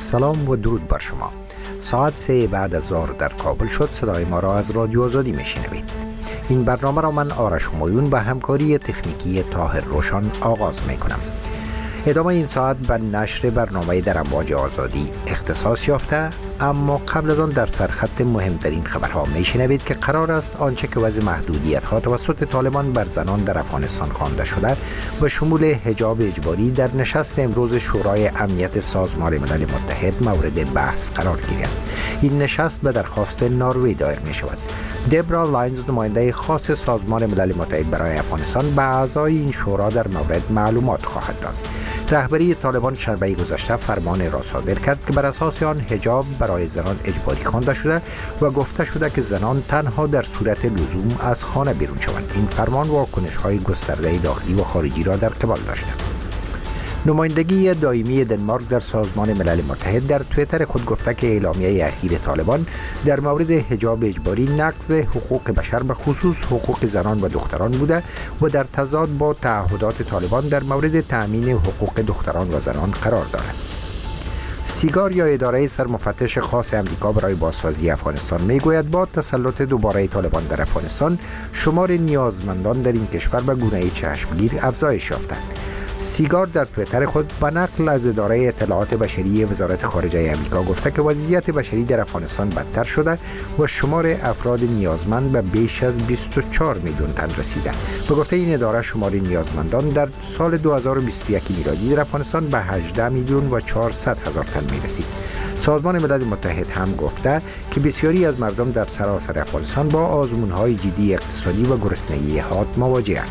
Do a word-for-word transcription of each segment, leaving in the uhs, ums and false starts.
سلام و درود بر شما. ساعت سه بعد از ظهر در کابل شد. صدای ما را از رادیو آزادی میشنوید. این برنامه را من آرش همایون با همکاری تکنیکی طاهر روشن آغاز می کنم. ادامه این ساعت به نشر برنامه در امواج آزادی اختصاص یافته، اما قبل از آن در سرخط مهمترین خبرها می شنوید که قرار است آنچه که وضع محدودیت ها توسط طالبان بر زنان در افغانستان خوانده شده و شمول حجاب اجباری در نشست امروز شورای امنیت سازمان ملل متحد مورد بحث قرار گیرد. این نشست به درخواست نروژ دایر می شود. دبرا لاینز، نماینده خاص سازمان ملل متحد برای افغانستان، به اعضای این شورا در مورد معلومات خواهد داد. رهبری طالبان شنبه گذشته فرمان را صادر کرد که بر اساس آن حجاب برای زنان اجباری خوانده شده و گفته شده که زنان تنها در صورت لزوم از خانه بیرون شوند. این فرمان واکنش‌های گسترده داخلی و خارجی را در قبال داشته. نمایندگی دائمی دنمارک در سازمان ملل متحد در توییتر خود گفته که اعلامیه اخیر طالبان در مورد حجاب اجباری نقض حقوق بشر به خصوص حقوق زنان و دختران بوده و در تضاد با تعهدات طالبان در مورد تأمین حقوق دختران و زنان قرار دارد. سیگار یا اداره سرمفتش خاص امریکا برای بازسازی افغانستان میگوید با تسلط دوباره طالبان در افغانستان شمار نیازمندان در این کشور به گونه چشمگیر افزایش یافته. سیگار در توییتر خود به نقل از اداره اطلاعات بشری وزارت خارجه آمریکا گفته که وضعیت بشری در افغانستان بدتر شده و شمار افراد نیازمند به بیش از بیست و چهار میلیون تن رسیده. به گفته این اداره شمار نیازمندان در سال دو هزار و بیست و یک میلادی در افغانستان به هجده میلیون و چهارصد هزار تن میرسید. سازمان ملل متحد هم گفته که بسیاری از مردم در سراسر افغانستان با آزمون‌های جدی اقتصادی و گرسنگی حاد مواجه‌اند.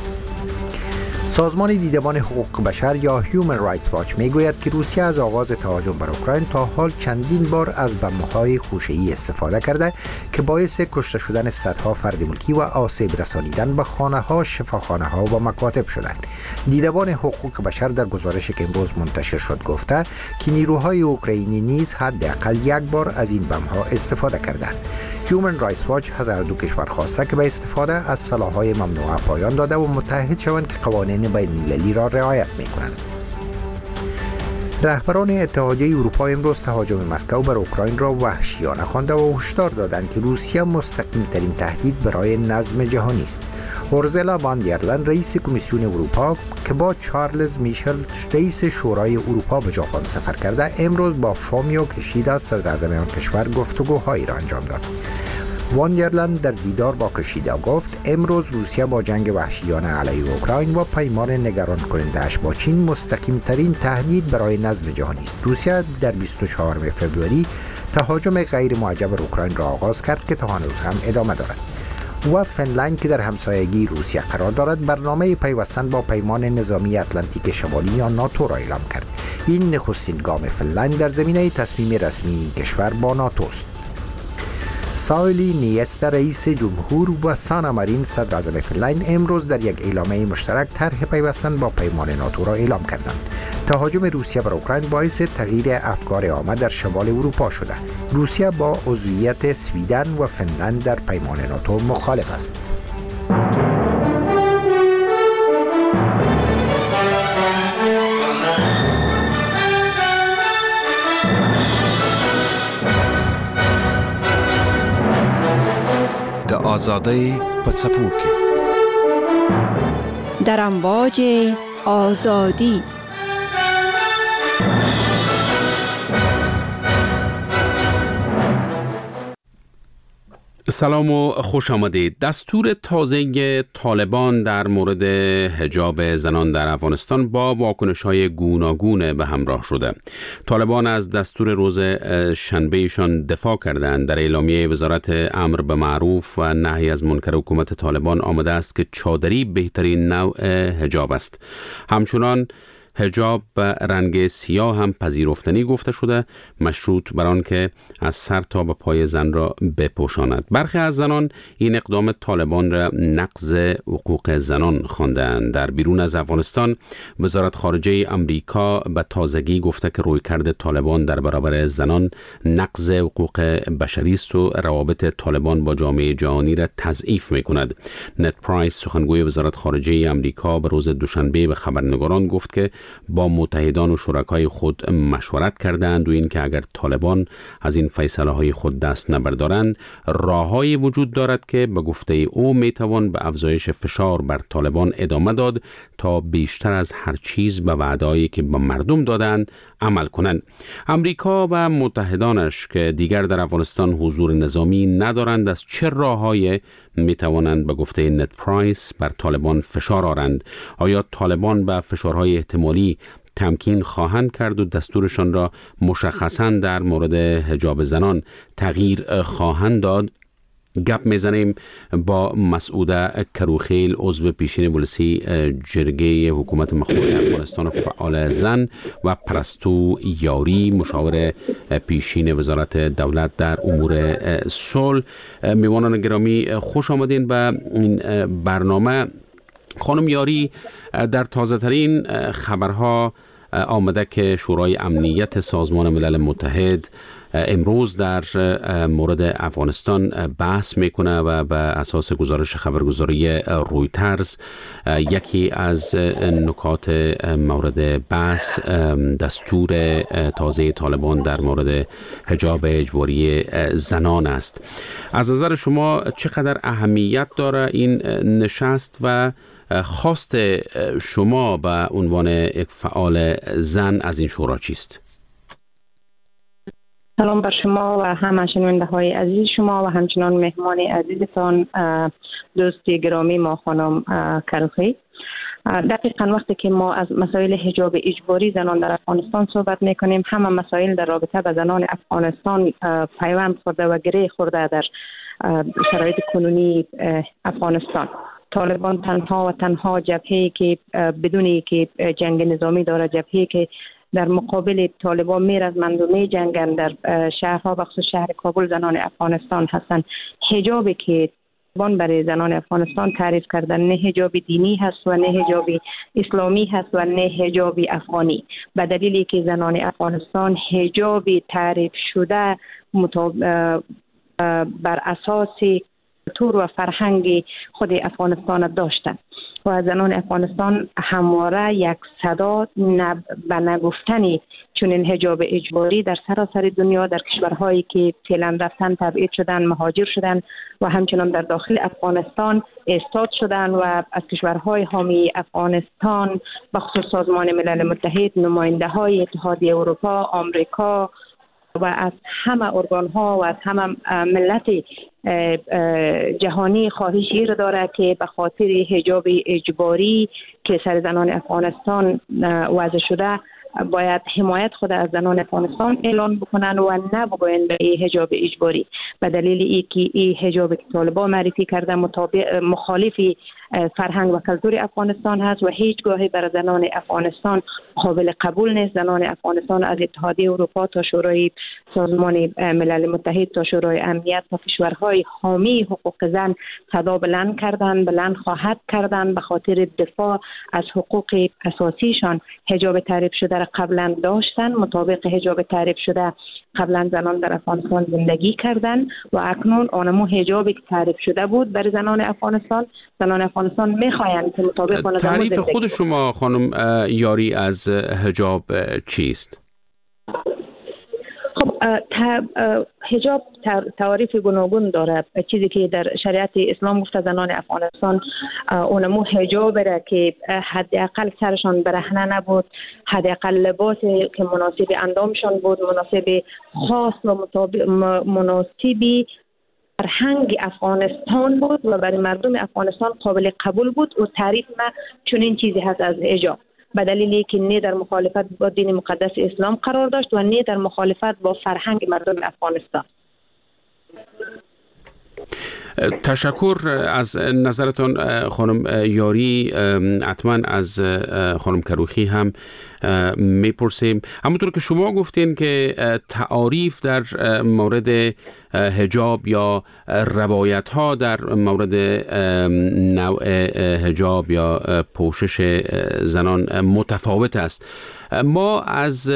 سازمان دیدبان حقوق بشر یا هیومن رایتس واچ میگوید که روسیه از آغاز تهاجم بر اوکراین تا حال چندین بار از بمب‌های خوشه‌ای استفاده کرده که باعث کشته شدن صدها فرد ملکی و آسیب رسانیدن به خانه‌ها، شفاخانه‌ها و مکاتب شدند. دیدبان حقوق بشر در گزارشی که امروز منتشر شد گفته که نیروهای اوکراینی نیز حداقل یک بار از این بمب‌ها استفاده کردند. هیومن رایتس واچ از هر دو کشور خواسته که به استفاده از سلاح‌های ممنوعه پایان داده و متحد شوند که قوانین بین‌المللی را رعایت می‌کنند. رهبران اتحادیه اروپا امروز تهاجم مسکو بر اوکراین را وحشیانه خوانده و هشدار دادند که روسیه مستقیم‌ترین تهدید برای نظم جهانی است. اورزلا وان در لین، رئیس کمیسیون اروپا که با چارلز میشل رئیس شورای اروپا به ژاپن سفر کرده، امروز با فومیو کشیدا صدراعظم آن کشور گفتگوهایی را انجام داد. وان در لین در دیدار با کشیدا گفت امروز روسیه با جنگ وحشیانه علیه اوکراین و پیمان نگران کننده‌اش با چین مستقیم ترین تهدید برای نظم جهانی است. روسیه در بیست و چهارم فوریه تهاجم غیر معجب بر اوکراین را آغاز کرد که تا هنوز هم ادامه دارد. و فنلند که در همسایگی روسیه قرار دارد برنامه پیوستن با پیمان نظامی اتلانتیک شمالی یا ناتو را اعلام کرد. این نخستین گام فنلند در زمینه تصمیم رسمی این کشور با ناتو است. ساولی نیسته، رئیس جمهور و سانا مارین صدراعظم فنلند امروز در یک اعلامیه مشترک طرح پیوستن با پیمان ناتو را اعلام کردند. تهاجم روسیه بر اوکراین باعث تغییر افکار عامه در شمال اروپا شده. روسیه با عضویت سویدن و فنلند در پیمان ناتو مخالف است. آزادی پڅپو کې در امواج آزادی. سلام و خوش آمدید. دستور تازه طالبان در مورد حجاب زنان در افغانستان با واکنش‌های گوناگون به همراه شده. طالبان از دستور روز شنبهشان دفاع کردند. در اعلامیه وزارت امر به معروف و نهی از منکر حکومت طالبان آمده است که چادری بهترین نوع حجاب است. همچنان حجاب رنگ سیاه هم پذیرفتنی گفته شده، مشروط بر آن که از سر تا به پای زن را بپوشاند. برخی از زنان این اقدام طالبان را نقض حقوق زنان خواندند. در بیرون از افغانستان وزارت خارجه امریکا به تازگی گفته که رویکرد طالبان در برابر زنان نقض حقوق بشری است و روابط طالبان با جامعه جهانی را تضعیف می‌کند. نت پرایس، سخنگوی وزارت خارجه امریکا، به روز دوشنبه به خبرنگاران گفت که با متحدان و شرکای خود مشورت کردند و اینکه اگر طالبان از این فیصله های خود دست نبردارند، راههایی وجود دارد که به گفته او میتوان به افزایش فشار بر طالبان ادامه داد تا بیشتر از هر چیز به وعده‌ای که به مردم دادند عمل کنند. امریکا و متحدانش که دیگر در افغانستان حضور نظامی ندارند، از چه راههایی میتوانند به گفته نت پرایس بر طالبان فشار آورند؟ آیا طالبان به فشارهای احتمالی تمکین خواهند کرد و دستورشان را مشخصاً در مورد حجاب زنان تغییر خواهند داد؟ گپ میزنیم با مسعوده کروخیل، عضو پیشین ولسی جرگه حکومت مخلوع افغانستان و فعال زن، و پرستو یاری، مشاور پیشین وزارت دولت در امور صلح. میوانان گرامی، خوش آمدین به این برنامه. خانم یاری، در تازه ترین خبرها آمده که شورای امنیت سازمان ملل متحد امروز در مورد افغانستان بحث میکنه و به اساس گزارش خبرگزاری رویترز یکی از نکات مورد بحث دستور تازه طالبان در مورد حجاب اجباری زنان است. از نظر شما چقدر اهمیت داره این نشست و خواست شما به عنوان یک فعال زن از این شورا چیست؟ سلام بر شما و همه شنونده های عزیز شما و همچنان مهمان عزیزتان دوست گرامی ما خانم کروخی. دقیقاً وقتی که ما از مسائل حجاب اجباری زنان در افغانستان صحبت میکنیم، همه مسائل در رابطه با زنان افغانستان پیوند خورده و گره خورده در شرایط کنونی افغانستان. طالبان تنها و تنها جبهه‌ای که بدونی که جنگ نظامی داره، جبهه‌ای که در مقابل طالبان میرزمند و می جنگند در شهرها بخصوص شهر کابل زنان افغانستان هستند. حجابی که طالبان برای زنان افغانستان تعریف کردن نه حجاب دینی هست و نه حجاب اسلامی هست و نه حجاب افغانی، به دلیلی که زنان افغانستان حجاب تعریف شده بر اساس کلتور و فرهنگ خود افغانستان داشتند و زنان افغانستان همواره یک صدا نب... به نگفتنی چنین حجاب اجباری در سراسر دنیا، در کشورهایی که فعلا رفتن تبعید شدن، مهاجر شدن و همچنان در داخل افغانستان ایستاد شدن و از کشورهای حامی افغانستان بخصوص سازمان ملل متحد، نماینده های اتحادیه اروپا، آمریکا و از همه ارگان ها و از همه ملت جهانی خواهش ایر داره که به خاطر حجاب اجباری که سر زنان افغانستان وضع شده باید حمایت خود از زنان افغانستان اعلان بکنن و نبگوین به این حجاب اجباری، به دلیل اینکه این حجاب که طالبان معرفی کرده مطابق مخالف فرهنگ و کلتور افغانستان هست و هیچگاهی برای زنان افغانستان قابل قبول نیست. زنان افغانستان از اتحادیه اروپا تا شورای سازمان ملل متحد تا شورای امنیت تا کشورهای حامی حقوق زن صدا بلند کردند، بلند خواهد کردند به خاطر دفاع از حقوق اساسیشان. حجاب تعریف شده را قبلا داشتن، مطابق حجاب تعریف شده قبلا زنان در افغانستان زندگی کردند و اکنون آنمو حجابی که تعریف شده بود برای زنان افغانستان، زنان افغانستان میخواهند که مطابق آن تعریف خود شما خانم یاری از حجاب چیست؟ خب حجاب تعریف گوناگون داره. چیزی که در شریعت اسلام گفته زنان افغانستان اونمو حجاب را که حداقل سرشان برهنه نبود، حداقل لباس که مناسب اندامشان بود، مناسب خاص و مناسبی فرهنگ افغانستان بود و برای مردم افغانستان قابل قبول بود و تعریف ما چنین چیزی هست از حجاب، به دلیلی که نه در مخالفت با دین مقدس اسلام قرار داشت و نه در مخالفت با فرهنگ مردم افغانستان. تشکر از نظرتان خانم یاری. حتما از خانم کروخی هم میپرسیم. همونطور که شما گفتین که تعاریف در مورد حجاب یا روایت ها در مورد نوع حجاب یا پوشش زنان متفاوت است. ما از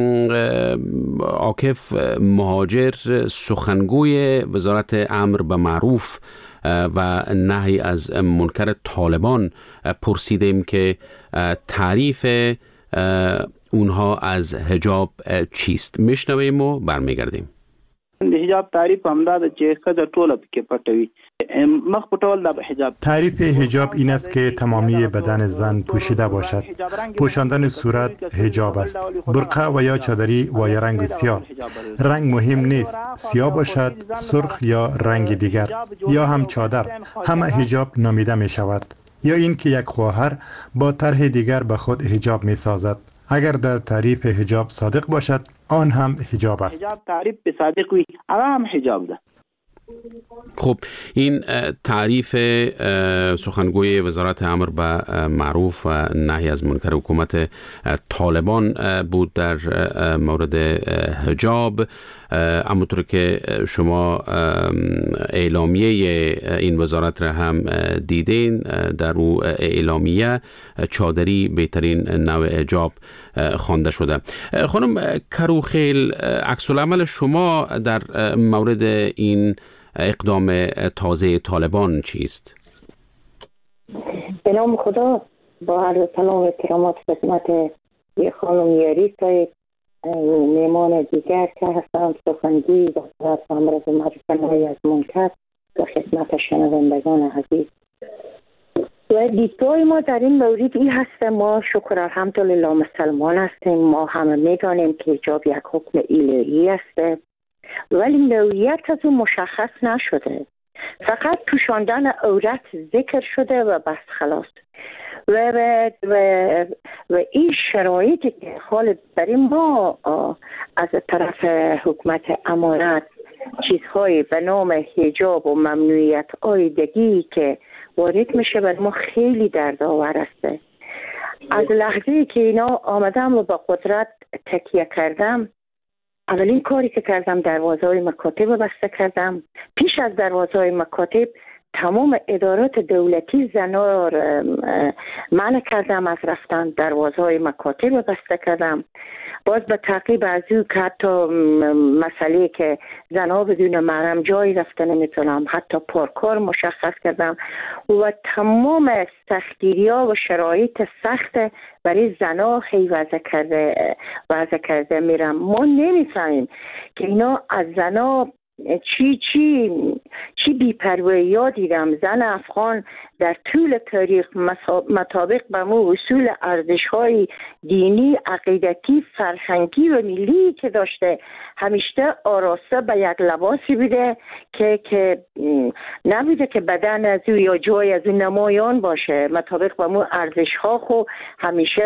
عاکف مهاجر سخنگوی وزارت امر به معروف و نهی از منکر طالبان پرسیدیم که تعریف اونها از حجاب چیست؟ میشنویم و برمیگردیم. د حجاب تعریف همدا ده چې ښځه ټوله پکې پټوي. مخ پټول د حجاب. تعریف حجاب این است که تمامی بدن زن پوشیده باشد. پوشاندن صورت حجاب است. برقع و یا چادری و یا رنگ سیاه. رنگ مهم نیست. سیاه باشد، سرخ یا رنگ دیگر یا هم چادر. همه حجاب نامیده می شود. یا این که یک خواهر با طرح دیگر به خود حجاب می سازد. اگر در تعریف حجاب صادق باشد آن هم حجاب است. حجاب تعریف به صادق وی هغه هم حجاب ده. خب این تعریف سخنگوی وزارت امر به معروف و نهی از منکر حکومت طالبان بود در مورد حجاب. همونطور که شما اعلامیه این وزارت را هم دیدین، در او اعلامیه چادری بهترین نوع حجاب خوانده شده. خانم کروخیل، عکس العمل شما در مورد این اقدام تازه طالبان چیست؟ به نام خدا، با عرض سلام و احترامات خدمت خانم یاریسا، میمان دیگر که هستم سخنگوی وزارت امر به معروف و نهی از منکر و خدمت شنوندگان عزیز. و دیدگاه ما در این مورد این هست، ما شکر الحمدلله مسلمان هستیم، ما همه میدانیم که حجاب یک حکم الهی است، ولی نوعیت از اون مشخص نشده، فقط پوشاندن عورت ذکر شده و بس خلاص. و, و, و, و این شرایطی که حال برای ما از طرف حکومت امارت چیزهایی به نام حجاب و ممنوعیت آیدگی که وارد میشه بر ما خیلی دردآور است. از لحظه‌ای که اینا آمدم و با قدرت تکیه کردم، اولین کاری که کردم دروازه‌های مکاتب بسته کردم. پیش از دروازه‌های مکاتب تمام ادارات دولتی زنا را منع کردم از رفتن، دروازه‌های مکاتب بسته کردم. باز به تعقیب از او که حتی مسئله که زنها بدون محرم جایی رفته نمیتونم، حتی پارکار مشخص کردم و تمام سختگیری‌ها و شرایط سخت برای زنها هی وضع کرده وضع کرده میرم. ما نمیفهمیم که اینا از زنها چی چی چی بی‌پروایی دیدم. زن افغان در طول تاریخ مطابق به مو اصول ارزش‌های دینی، عقیدتی، فرهنگی و ملی که داشته، همیشه آراسته به یک لباسی بوده که که نبوده که بدن از او یا جای از او نمایان باشه. مطابق به مو ارزش‌ها خو همیشه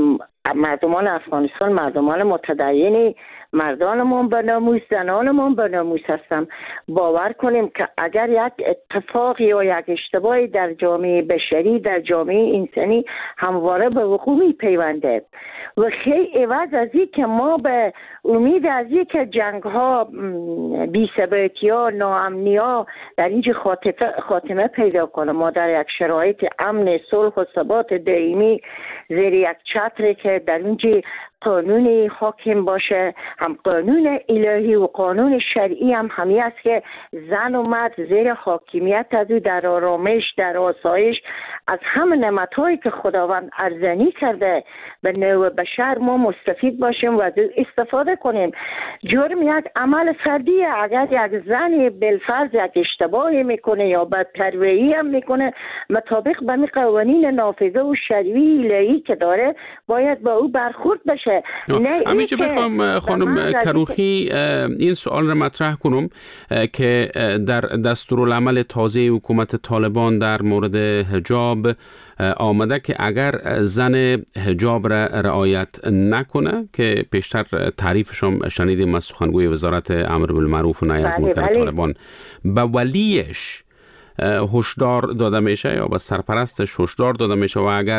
مردمان افغانستان مردمان متدینی، مردانمون به ناموس، زنانمون به ناموس هستم. باور کنیم که اگر یک اتفاق یا یک اشتباهی در جامعه بشری، در جامعه انسانی همواره به وقوع می پیونده و خیلی عوض از این که ما به امید از این که جنگ ها، بی ثباتی ها، ناامنی ها در اینجا خاتمه پیدا کنه، ما در یک شرایط امن، صلح و ثبات دائمی زیر یک چتری که در اینجا قانون حاکم باشه، هم قانون الهی و قانون شرعی هم همی است که زن و مرد زیر حاکمیت از او در آرامش، در آسایش از همه نعمت‌هایی که خداوند ارزانی کرده به نوع بشر ما مستفید باشیم و از او استفاده کنیم. جرم یک عمل فردیه. اگر یک زن بالفرض یک اشتباهی میکنه یا بدپروایی هم میکنه، مطابق به قوانین نافذه و شرعی الهی که داره باید با او برخورد بشه. همیشه بخوام خانم کروخی این سوال را مطرح کنم که در دستورالعمل تازه حکومت طالبان در مورد حجاب آمده که اگر زن حجاب را رعایت نکنه، که پیشتر تعریفش هم شنیدیم از سخنگوی وزارت امر بالمعروف و نهی از منکر طالبان، به ولیش هشدار داده میشه یا به سرپرستش هشدار داده میشه و اگر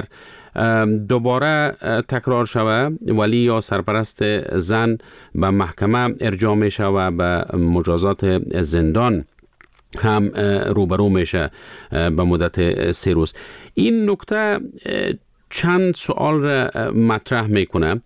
دوباره تکرار شوه ولی یا سرپرست زن به محکمه ارجاع میشه و به مجازات زندان هم روبرو میشه به مدت سه روز. این نکته چند سوال را مطرح میکنه.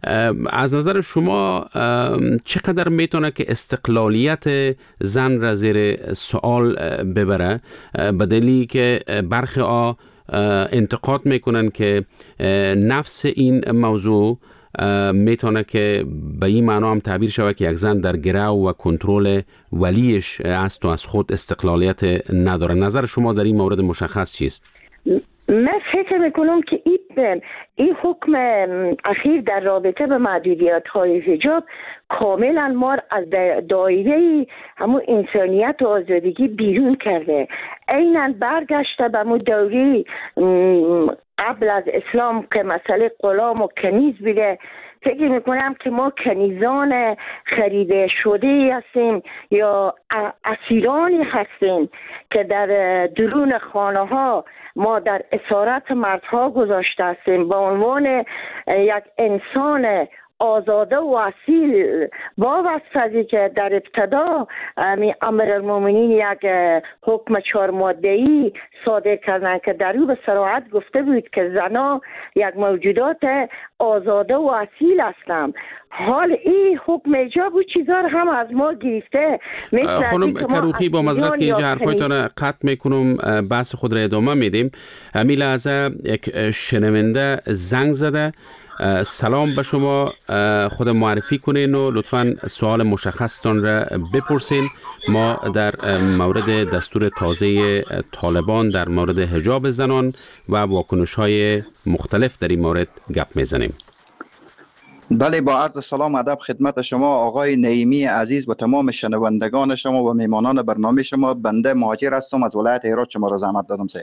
از نظر شما چقدر میتونه که استقلالیت زن را زیر سوال ببره، به دلیلی که برخی ها انتقاد میکنن که نفس این موضوع میتونه که به این معنا هم تعبیر شود که یک زن در گرو و کنترل ولیش است و از خود استقلالیت نداره. نظر شما در این مورد مشخص چیست؟ من فکر میکنم که این, این حکم اخیر در رابطه به محدودیت های حجاب کاملا ما از دایره همون انسانیت و آزادگی بیرون کرده. عیناً برگشته به همون دوره قبل از اسلام که مسئله غلام و کنیز بوده. فکر میکنم که ما کنیزان خریده شده هستیم یا اسیرانی هستیم که در درون خانه ها ما در اسارت مردها گذاشته هستیم به عنوان یک انسان آزاده و اصیل. وابسته که در ابتدا امیرالمومنین یک حکم چهار ماده‌ای صادر کردن که در او به صراحت گفته بود که زنها یک موجودات آزاده و اصیل هستند. حال این حکم حجاب و چیزا رو هم از ما گرفته. خانم کروخی، با معذرت که اینجا حرفایتان قطع میکنم، بحث خود را ادامه میدیم. امی لحظه یک شنونده زنگ زده. سلام به شما، خود معرفی کنین و لطفاً سوال مشخصتان را بپرسین. ما در مورد دستور تازه طالبان در مورد حجاب زنان و واکنش‌های مختلف در این مورد گپ میزنیم. بله، با عرض سلام ادب خدمت شما آقای نعیمی عزیز و تمام شنوندگان شما و میمانان برنامه شما. بنده مهاجر هستم از ولایت هرات. شما را زحمت دادم سید.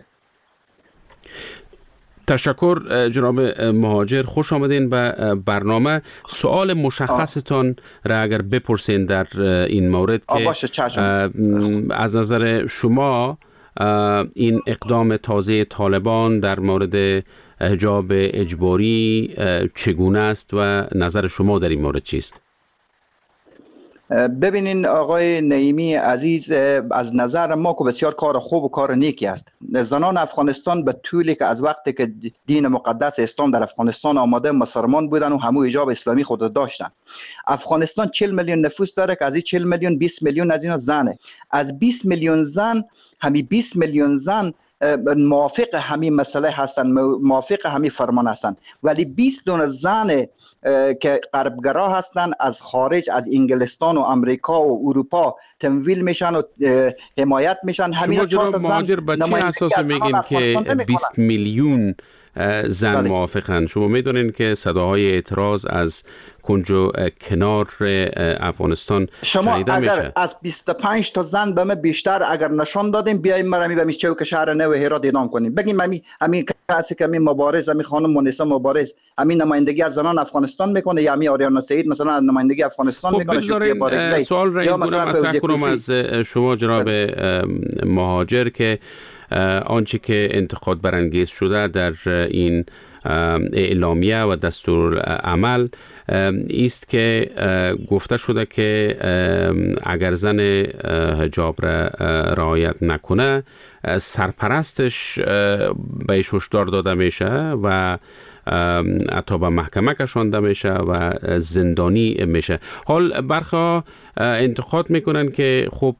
تشکر جناب مهاجر، خوش آمدین به برنامه. سوال مشخصتان را اگر بپرسین در این مورد که از نظر شما این اقدام تازه طالبان در مورد حجاب اجباری چگونه است و نظر شما در این مورد چیست؟ ببینین آقای نعیمی عزیز، از نظر ما که بسیار کار خوب و کار نیکی است. زنان افغانستان به طولی که از وقتی که دین مقدس اسلام در افغانستان آمده مسلمان بودن و همو حجاب اسلامی خود داشتن. افغانستان چهل میلیون نفوس داره که از این چهل میلیون بیست میلیون از اینا زنه. از بیست میلیون زن همی بیست میلیون زن موافق همین مسئله هستند، موافق همین فرمان هستند، ولی بیست دونه زن که غربگرا هستند از خارج از انگلستان و امریکا و اروپا تمویل میشن و حمایت میشن. همین چهار مهاجر به چه اساس میگین که بیست میلیون زن بله. موافقن؟ شما میدونین که صداهای اعتراض از کنج و کنار افغانستان شنیده میشه. شما اگر از بیست و پنج تا زن به من بیشتر اگر نشان دادیم بیایم مرمی به می چوک شهر نو هرات اعلام کنیم، بگیم همین همین کسی که همین مبارز همین خانم مونسا مبارز همین نمایندگی از زنان افغانستان میکنه یا همین آریانا سعید مثلا نمایندگی افغانستان خب میکنه. بگذارین سوال را این گونه مطرح کنم از شما جناب مهاجر که آنچه که انتقاد برانگیز شده در این اعلامیه و دستور عمل است که گفته شده که اگر زن حجاب را رعایت نکنه سرپرستش بهش هشدار داده میشه و حتی به محکمه کشانده میشه و زندانی میشه. حال برخا انتقاد میکنن که خب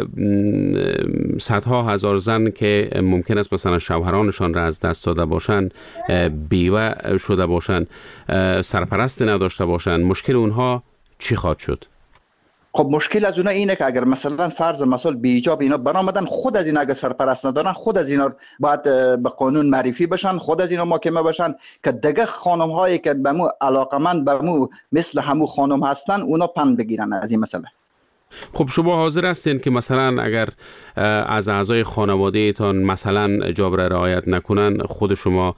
صدها هزار زن که ممکن است مثلا شوهرانشان را از دست داده باشن، بیوه شده باشن، سرپرست نداشته باشن، مشکل اونها چی خواهد شد؟ خب مشکل از اونها اینه که اگر مثلا فرض مثال بی حجاب اینا برآمدن، خود از اینا اگر سرپرست ندارن خود از اینا باید به قانون معرفی بشن، خود از اینا محاکمه بشن که دیگه خانم هایی که به مو علاقمند به مو مثل همو خانم هستن اونا پند بگیرن از این مسئله. خب شما حاضر هستین که مثلا اگر از اعضای خانواده ایتان مثلا حجاب را رعایت نکنن خود شما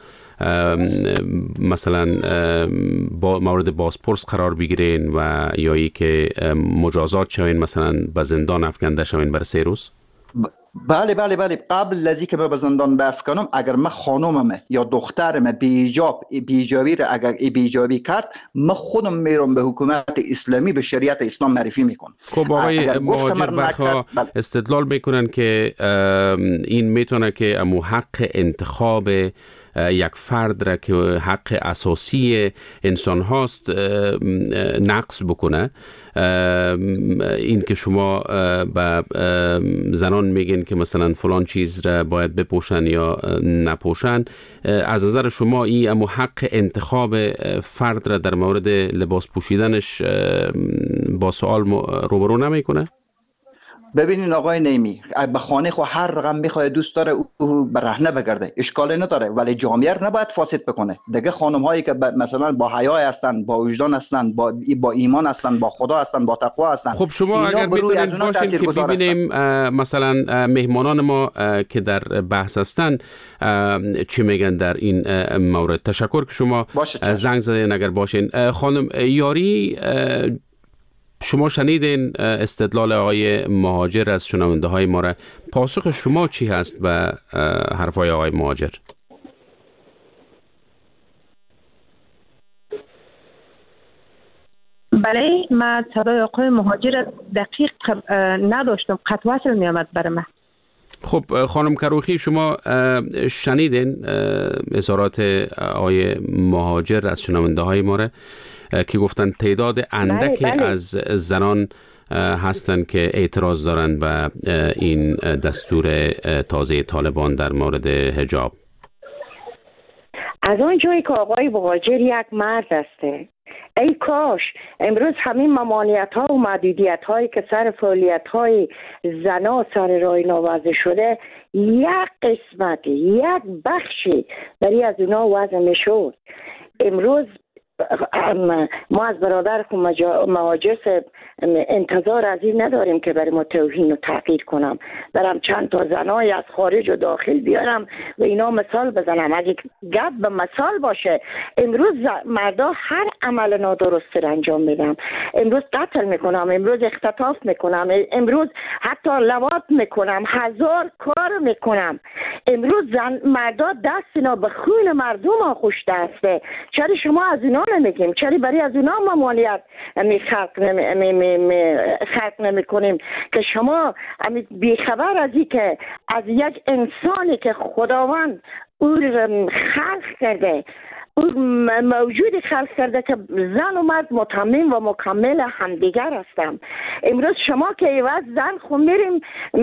مثلا با مورد بازپرس قرار بگیرین و یا ای که مجازات شوین، مثلا به زندان افکنده شوین برای سه روز؟ بله بله بله قبل از اینکه به زندان بفکنم اگر من خانومم یا دخترم بی حجاب بی حجابی را اگر بی حجابی کرد من خودم میرم به حکومت اسلامی به شریعت اسلام معرفی میکنم. خب آقای مهاجر برخا استدلال میکنن که این میتونه که امو حق انتخاب یک فرد را که حق اساسی انسان هاست نقص بکنه. این که شما به زنان میگین که مثلا فلان چیز را باید بپوشن یا نپوشن، از نظر شما این امو حق انتخاب فرد را در مورد لباس پوشیدنش با سوال روبرو نمیکنه؟ ببینین آقای نیمی، به خانه خو هر رقم میخواد دوست داره او برهنه بگرده، اشکالی نداره، ولی جامعه رو نباید فاسد بکنه. دیگه خانم هایی که مثلا با حیا هستن، با وجدان هستن، با با ایمان هستن، با خدا هستن، با تقوا هستن. خب شما اگر میتونید باشین که ببینیم مثلا مهمانان ما که در بحث هستن چی میگن در این مورد. تشکر که شما زنگ زدین. اگر باشین خانم یاری، شما شنیدین استدلال آقای مهاجر از شنونده های ما را. پاسخ شما چی هست به حرفای آقای مهاجر؟ بله، من صدای آقای مهاجر دقیق نداشتم، قطع وصل می آمد برای من. خب خانم کروخی، شما شنیدین اظهارات آقای مهاجر از شنونده های ما را که گفتن تعداد اندکی بله بله. از زنان هستند که اعتراض دارند به این دستور تازه طالبان در مورد حجاب. از آن جایی که آقای مهاجر یک مرد هسته، ای کاش امروز همین ممانعت ها و محدودیت هایی که سر فعالیت های زنا سر راه ناوضع شده، یک قسمت، یک بخشی برای از اونا وضع میشد. امروز ما از برادر خود مهاجر انتظار از این نداریم که برای ما توهین و تحقیر کنم، برم چند تا زنای از خارج و داخل بیارم و اینا مثال بزنم. اگه گپ به مثال باشه، امروز مردا هر عمل نادرست را انجام میدم. امروز قتل میکنم، امروز اختطاف میکنم، امروز حتی لواط میکنم، هزار کار میکنم. امروز زن مردا دست اینا به خون مردم آغوش دسته. چرا شما از اینا نمیگیم؟ چرا برای از اونا ممانعت می خلق نمی, می, می خلق نمی کنیم که شما بیخبر از این که از یک انسانی که خداوند او خلق کرده، او موجود خلق کرده که زن و مرد متمم و مکمل همدیگر هستم. امروز شما که ایواز زن خود میریم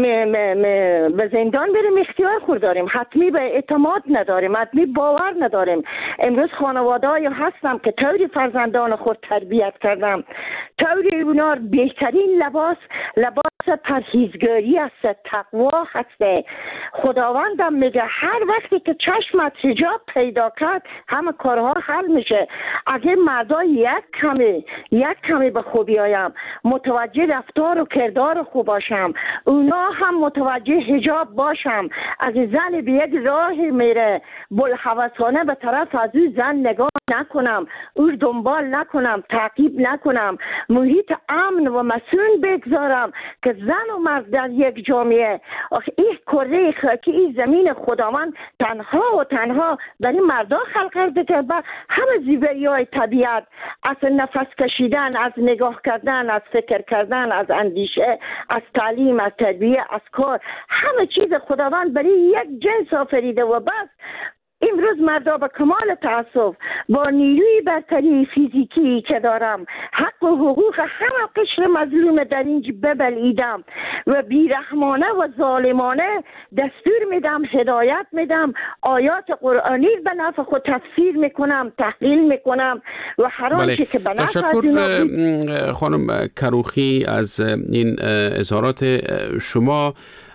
به زندان بریم، اختیار خود داریم، حتمی به اعتماد نداریم، حتمی باور نداریم. امروز خانواده هایی هستم که طوری فرزندان خود تربیت کردم، طوری اونا بهترین لباس لباس پرهیزگاری است، تقوا هست. خداوندم میگه هر وقتی که چشمت حجاب پیدا کرد همه کارها حل میشه. اگه مردا یک کمی یک کمی به خوبی آیم، متوجه رفتار و کردار خوب باشم، اونا هم متوجه حجاب باشم، از زن به یک راه میره بلحوثانه به طرف از او زن نگاه نکنم، او دنبال نکنم، تعقیب نکنم، محیط امن و مسئول بگذارم که زن و مرد در یک جامعه. آخه این کره خاکی، این زمین خداوند تنها و تنها برای مردا خلق کرده که با همه زیبایی های طبیعت، از نفس کشیدن، از نگاه کردن، از فکر کردن، از اندیشه، از تعلیم، از تربیه، از کار، همه چیز خداوند برای یک جنس آفریده و بس. امروز مردا به کمال تأسف با نیروی برتری فیزیکی که دارم حق و حقوق همه قشر مظلوم در اینج ببلعیدم و بیرحمانه و ظالمانه دستور میدم، هدایت میدم، آیات قرآنی به نفع خود تفسیر میکنم، تحلیل میکنم و هر آنچه که به نفع. تشکر خانم کروخی از این اظهارات شما.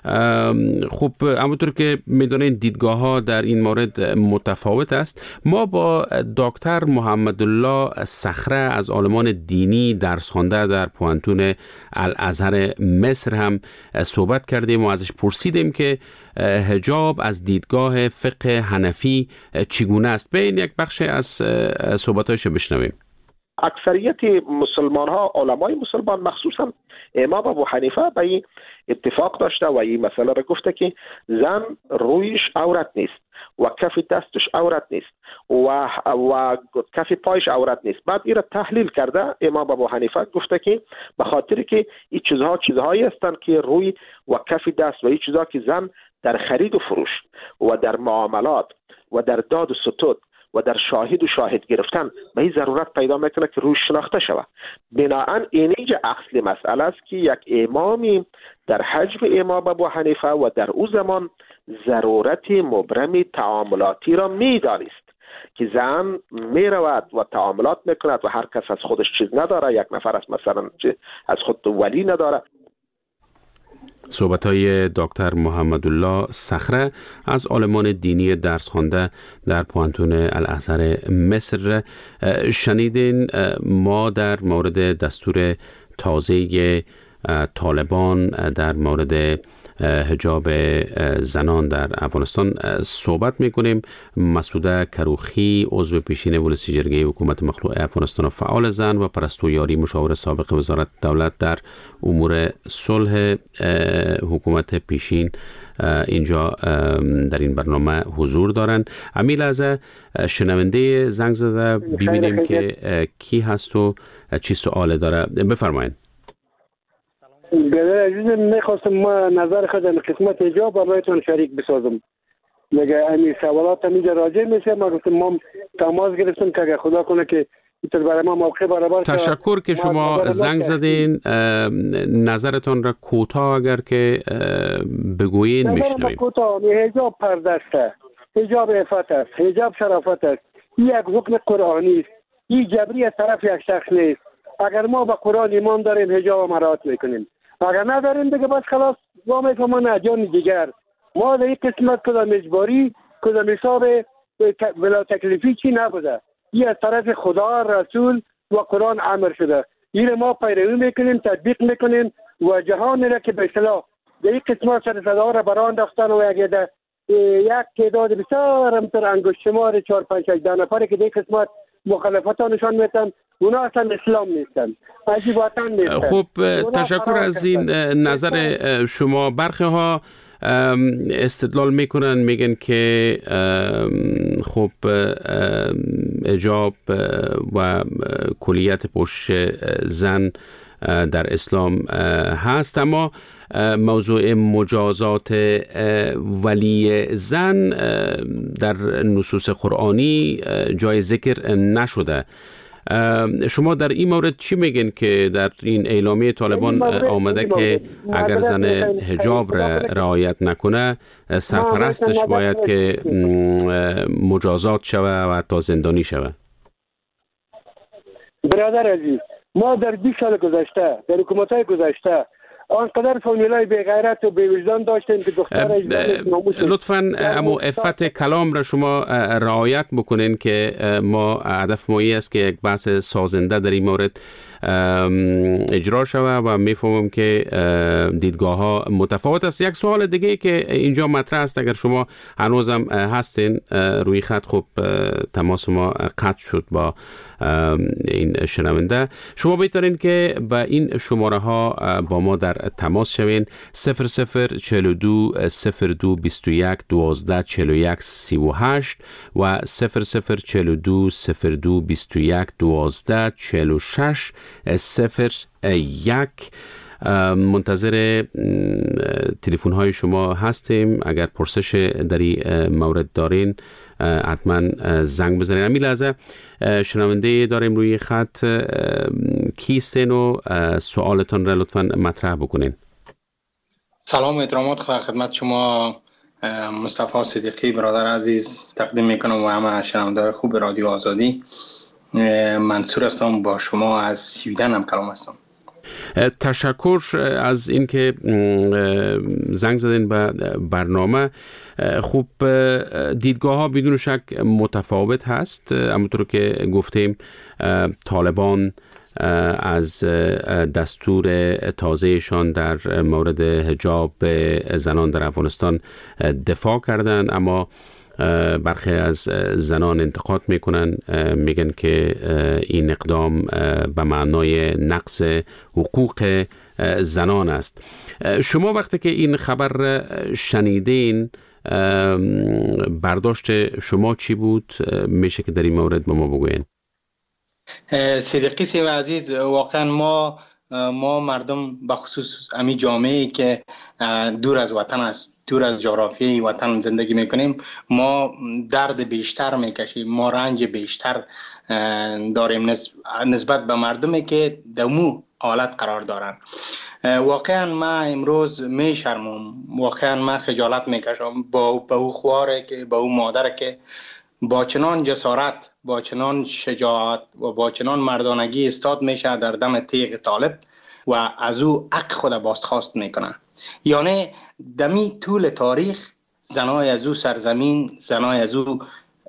خب همونطور که میدونین دیدگاه ها در این مورد متفاوت است. ما با دکتر محمد الله صخره از عالمان دینی درس خوانده در پوانتون الازهر مصر هم صحبت کردیم و ازش پرسیدیم که حجاب از دیدگاه فقه حنفی چگونه است. به این یک بخش از صحبتایش بشنویم. اکثریت مسلمان ها، علمای مسلمان مخصوصا امام ابو حنیفه به این اتفاق داشته و این مسئله را گفته که زن رویش عورت نیست و کف دستش عورت نیست و و کف پایش عورت نیست. بعد این را تحلیل کرده امام ابو حنیفه گفته که به خاطر که این چیزها چیزهایی هستند که روی و کف دست و این چیزها که زن در خرید و فروش و در معاملات و در داد و ستود و در شاهد و شاهد گرفتن به این ضرورت پیدا میکنه که روش شناخته شود. بناهن اینجا اصلی مسئله است که یک امامی در حجم امام ابو حنیفه و در او زمان ضرورت مبرم تعاملاتی را میدانست که زن می رود و تعاملات میکند و هر کس از خودش چیز نداره، یک نفر از مثلا از خود ولی نداره. صحبت های دکتر محمدالله صخره از عالمان دینی درس خوانده در پوانتون الازهر مصر شنیدین. ما در مورد دستور تازه طالبان در مورد حجاب زنان در افغانستان صحبت میکنیم. مسعوده کروخی عضو پیشین ولسی جرگه حکومت مخلوع افغانستان و فعال زن و پرستو یاری مشاور سابق وزارت دولت در امور صلح حکومت پیشین اینجا در این برنامه حضور دارند. امیل از شنونده زنگ زده ببینیم که کی هست و چی سوال داره. بفرمایید. برای عزیز میخواستم ما نظر خود در قسمت حجاب با بایتون شریک بسازم. میگه این سوالات هم اینجا راجع میشه. ما گفتم ما تماس گرفتم که اگه خدا کنه که اینطور برای ما موقع برابر شد. تشکر که شما زنگ زدین. نظرتان را کوتاه اگر که بگویین میشنویم. نظر کوتاه. حجاب پرده است، حجاب عفت است، حجاب شرافت است. این یک حکم قرآنی است. این جبری از طرف یک شخص نیست. اگر ما به قرآن ایمان داریم حجاب مراعات میکنیم، اگر نداریم دیگه بس خلاص ما میفهمیم نه جان دیگر. ما در این قسمت کدام اجباری کدام حساب بلا تکلیفی چی نبوده. این از طرف خدا، رسول و قرآن امر شده. این ما پیروی میکنیم، تطبیق میکنیم و جهان را که به اصطلاح در این قسمت سر صدا را بران داختن و یک یک تعداد بسیار همتر انگشت شمار چهار پنج شش ده نفری که در این قسمت مخالفتانشان میتن، اونا اصلا اسلام نیستن، عجیب وطن نیستن. خب تشکر از این نظر شما. برخی ها استدلال میکنن، میگن که خب حجاب و کلیت پوشش زن در اسلام هست، اما موضوع مجازات ولی زن در نصوص قرآنی جای ذکر نشده. شما در این مورد چی میگن که در این اعلامیه طالبان آمده که اگر زن حجاب را رعایت نکنه سرپرستش باید که مجازات شوه و حتی زندانی شوه؟ برادر عزیز، ما در بیست سال گذشته در حکومت‌های گذشته آنقدر فامیلای بی غیرت و بی وجدان داشتیم که دختر لطفاً امو عفت کلام را شما رعایت بکنین که ما هدف ما است که یک بحث سازنده در این مورد اجرا شود و میفهمم که دیدگاه ها متفاوت است. یک سوال دیگه که اینجا مطرح است، اگر شما هنوزم هستین روی خط، خب تماس ما قطع شد با این شنونده، شما بهترین که با این شماره ها با ما در تماس شوین. صفر صفر چهل و دو صفر دو بیست و یک دوازده چهل و یک سی و هشت و صفر صفر چهل و دو صفر دو بیست و یک دوازده چهل و شش صفر یک. منتظر تلفن های شما هستیم. اگر پرسش در این مورد دارین حتما زنگ بزنید. همین لحظه شنونده داریم روی خط. کیستین و سوالتان را لطفا مطرح بکنین. سلام و احترامات خدمت شما مصطفی صدیقی برادر عزیز تقدیم میکنم و همه شنونده خوب رادیو آزادی. منصور هستم، با شما از سویدن هم کلام هستم. تشکر از اینکه زنگ زدین به برنامه. خوب، دیدگاه ها بدون شک متفاوت هست. همونطور که گفتیم طالبان از دستور تازهشان در مورد حجاب زنان در افغانستان دفاع کردند، اما برخی از زنان انتقاد میکنن، میگن که این اقدام به معنای نقض حقوق زنان است. شما وقتی که این خبر شنیدین برداشت شما چی بود؟ میشه که در این مورد به ما بگوین؟ صدیقی سی و عزیز، واقعا ما ما مردم بخصوص امی جامعه‌ای که دور از وطن است دور از جغرافیای وطن زندگی میکنیم ما درد بیشتر میکشیم، ما رنج بیشتر داریم نسبت به مردمی که دمو حالت قرار دارن. واقعا ما امروز میشرمم، واقعا ما خجالت میکشم با با او خواره که با او مادر که با چنان جسارت، با چنان شجاعت و با چنان مردانگی استاد میشه در دم تیغ طالب و از او حق خود بازخواست میکنه. یعنی دمی طول تاریخ زنای از او سرزمین، زنای از او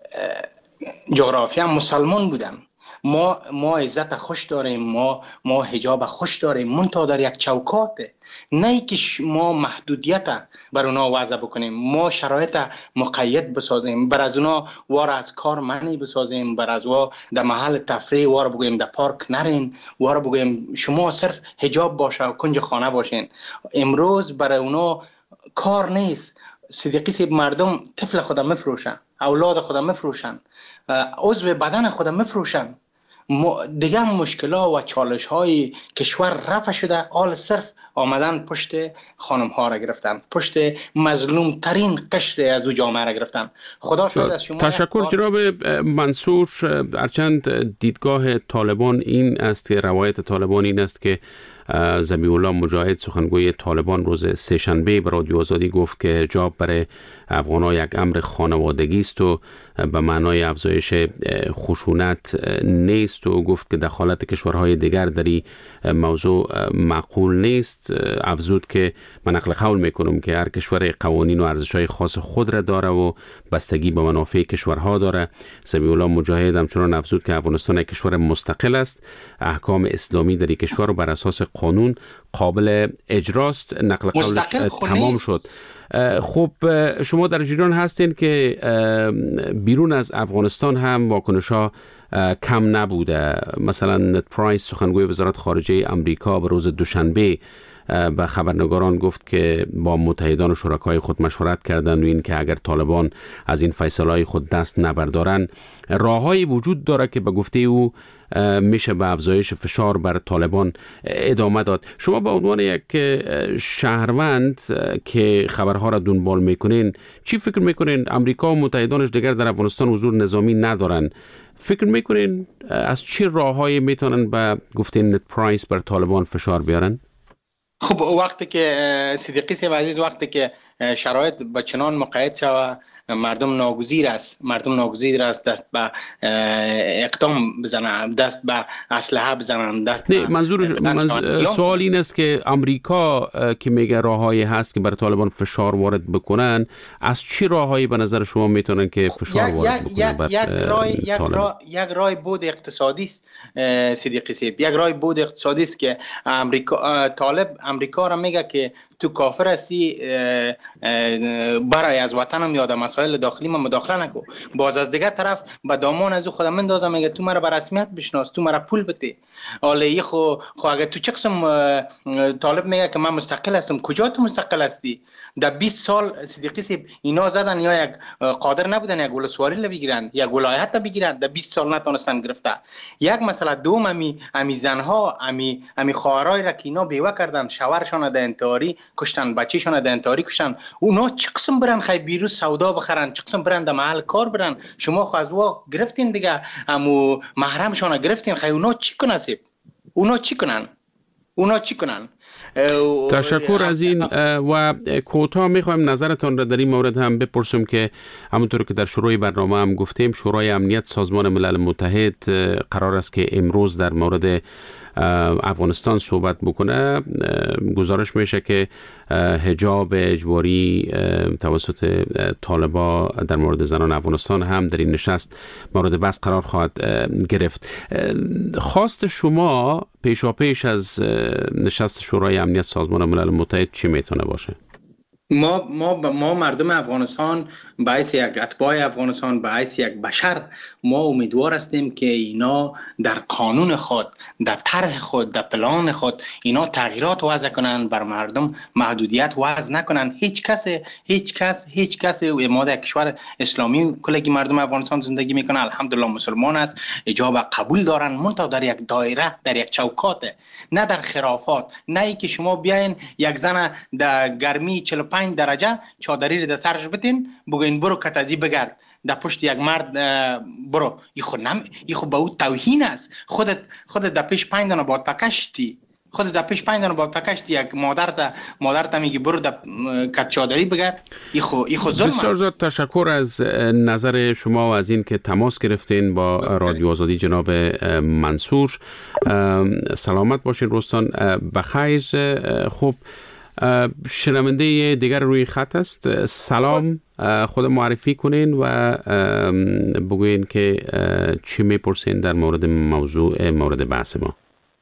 جغرافیا مسلمان بودن. ما ما عزت خوش داریم، ما ما حجاب خوش داریم، منتها در یک چوکاته، نه که ما محدودیت بر اونا وضع بکنیم، ما شرایط مقید بسازیم، بر از اونا وار از کار منی بسازیم، بر از وا در محل تفریح وار بگویم در پارک نرین، وار بگویم شما صرف حجاب باشه و کنج خانه باشین. امروز برای اونا کار نیست. صدیقی سیب مردم طفل خود مفروشن، اولاد خود مفروشن، عضو بدن خود مفروشن. دیگه مشکلات و چالش های کشور رفع شده، آل صرف آمدن پشت خانم ها را گرفتن، پشت مظلوم ترین قشر از او جامعه را گرفتن. خدا شاید از شما. تشکر جناب منصور. هرچند دیدگاه طالبان این است که روایت طالبان این است که ذبیح الله مجاهد سخنگوی طالبان روز سه‌شنبه به رادیو آزادی گفت که حجاب برای افغان‌ها یک امر خانوادگی است و به معنای افزایش خشونت نیست و گفت که دخالت کشورهای دیگر در این موضوع معقول نیست. افزود که من نقل قول میکنم که هر کشور قوانین و ارزش‌های خاص خود را داره و بستگی به منافع کشورها داره. ذبیح الله مجاهد همچنان افزود که افغانستان یک کشور مستقل است، احکام اسلامی در این کشور بر اساس قانون قابل اجراست. نقل قول تمام شد. خب شما در جریان هستین که بیرون از افغانستان هم واکنش‌ها کم نبوده. مثلا نت پرایس سخنگوی وزارت خارجه امریکا به روز دوشنبه به خبرنگاران گفت که با متحدان و شرکای خود مشورت کردند و این که اگر طالبان از این فیصله‌های خود دست نبردارن راه‌هایی وجود داره که به گفته او میشه به افزایش فشار بر طالبان ادامه داد. شما به عنوان یک شهروند که خبرها را دنبال میکنین چی فکر میکنین؟ امریکا و متحدانش دیگر در افغانستان حضور نظامی ندارن. فکر میکنین از چه راههایی میتونن به گفته نت پرایس بر طالبان فشار بیارن؟ خب وقتی که صدیقی سیب عزیز، وقتی که شرایط با چنان مقید شود مردم ناگزیر است، مردم ناگزیر است دست به اقدام بزنن، دست به اسلحه بزنن، دست نه منظور منظور سوال این است که امریکا که میگه راههایی هست که بر طالبان فشار وارد بکنن، از چه راههایی به نظر شما میتونن که فشار وارد بکنن بر یک راه یک راه یک راه بود اقتصادی است صدیقی سیب، یک راه بود اقتصادی است که امریکا طالب امریکا را میگه که تو کافر هستی، برای از وطنم یا در مسائل داخلی ما مداخله نکو. باز از دیگر طرف به دامان از او خودم مندازم، میگه تو مرا به رسمیت بشناس، تو مرا پول بده. حالا خو خو اگه تو چه قسم طالب میگه که من مستقل هستم، کجا تو مستقل هستی؟ در بیست سال صدیقی سیب اینا زدن یا یک قادر نبودن یک ولسوالی بگیرن، یک ولایت بگیرن، در بیست سال نتونستن گرفته. یک مسئله دوم، امی امی زنها، امی امی خواهرای را که اینا بیوه کردن، شوهرشان در انتحاری کشتن، بچه‌شان در انتحاری کشتن، اونا چه قسم برن خی بیرو سودا بخرن، چه قسم برن در محل کار برن؟ شما خو از وا گرفتین دیگه، امو محرمشان گرفتین، خی اونا چی کنن سیب؟ اونا چی کنن؟ اونا چی کنن؟ تشکر از این و کوتاه میخوایم نظرتان را در این مورد هم بپرسم که همونطور که در شروع برنامه هم گفتیم شورای امنیت سازمان ملل متحد قرار است که امروز در مورد افغانستان صحبت بکنه. گزارش میشه که حجاب اجباری توسط طالبا در مورد زنان افغانستان هم در این نشست مورد بحث قرار خواهد گرفت. خواست شما پیشاپیش از نشست شورای امنیت سازمان ملل متحد چی میتونه باشه؟ ما ما ما مردم افغانستان به حیث یک اتباع افغانستان، به حیث یک بشر، ما امیدوار هستیم که اینا در قانون خود، در طرح خود، در پلان خود اینا تغییرات وضع کنن، بر مردم محدودیت وضع نکنن. هیچ کس هیچ کس هیچ کس ما در کشور اسلامی کلگی مردم افغانستان زندگی میکنه، الحمدلله مسلمان است، حجاب قبول دارن، منتها در یک دایره، در یک چوکات، نه در خرافات. نه ای که شما بیاین یک زن در گرمی چهل و پنج پنج درجه چادری رو در سرش بتین بگوین برو کتازی بگرد در پشت یک مرد برو. ای خود نم ای خود به او توهین است. خودت خودت در پیش پنج دانه باد پکشتی خودت در پیش پنج دانه باد پکشتی یک مادرت مادرت میگی برو در کت چادری بگرد. ای خود ای خود ظلم است. بسیار زیاد تشکر از نظر شما و از این که تماس گرفتین با رادیو آزادی جناب منصور. سلامت باشین رستان. بخیر. خوب شنونده دیگر روی خط است. سلام، خود معرفی کنین و بگوین که چی میپرسین در مورد موضوع مورد بحث ما.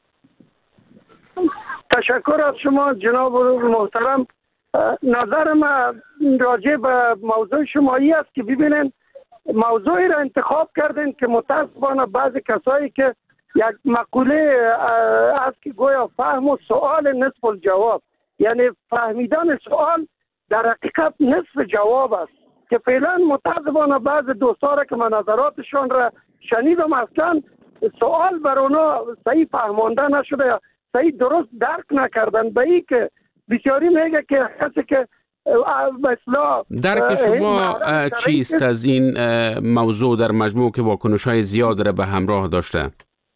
تشکر از شما جناب محترم. نظر من راجع به موضوع شمایی است که ببینین موضوعی را انتخاب کردین که متاسفانه بعضی کسایی که یک مقوله است که گویا فهم و سوال نصف الجواب، یعنی فهمیدن سوال در حقیقت نصف جواب است، که فعلا متاسفانه بعض دوستا را که من نظراتشان را شنیدم اصلا سوال بر اونا صحیح فهمانده نشده، صحیح درست درک نکردن. به این که بسیاری میگه که کسی که مثلا درک شما چیست از این موضوع در مجموع که واکنش‌های زیاد را به همراه داشته؟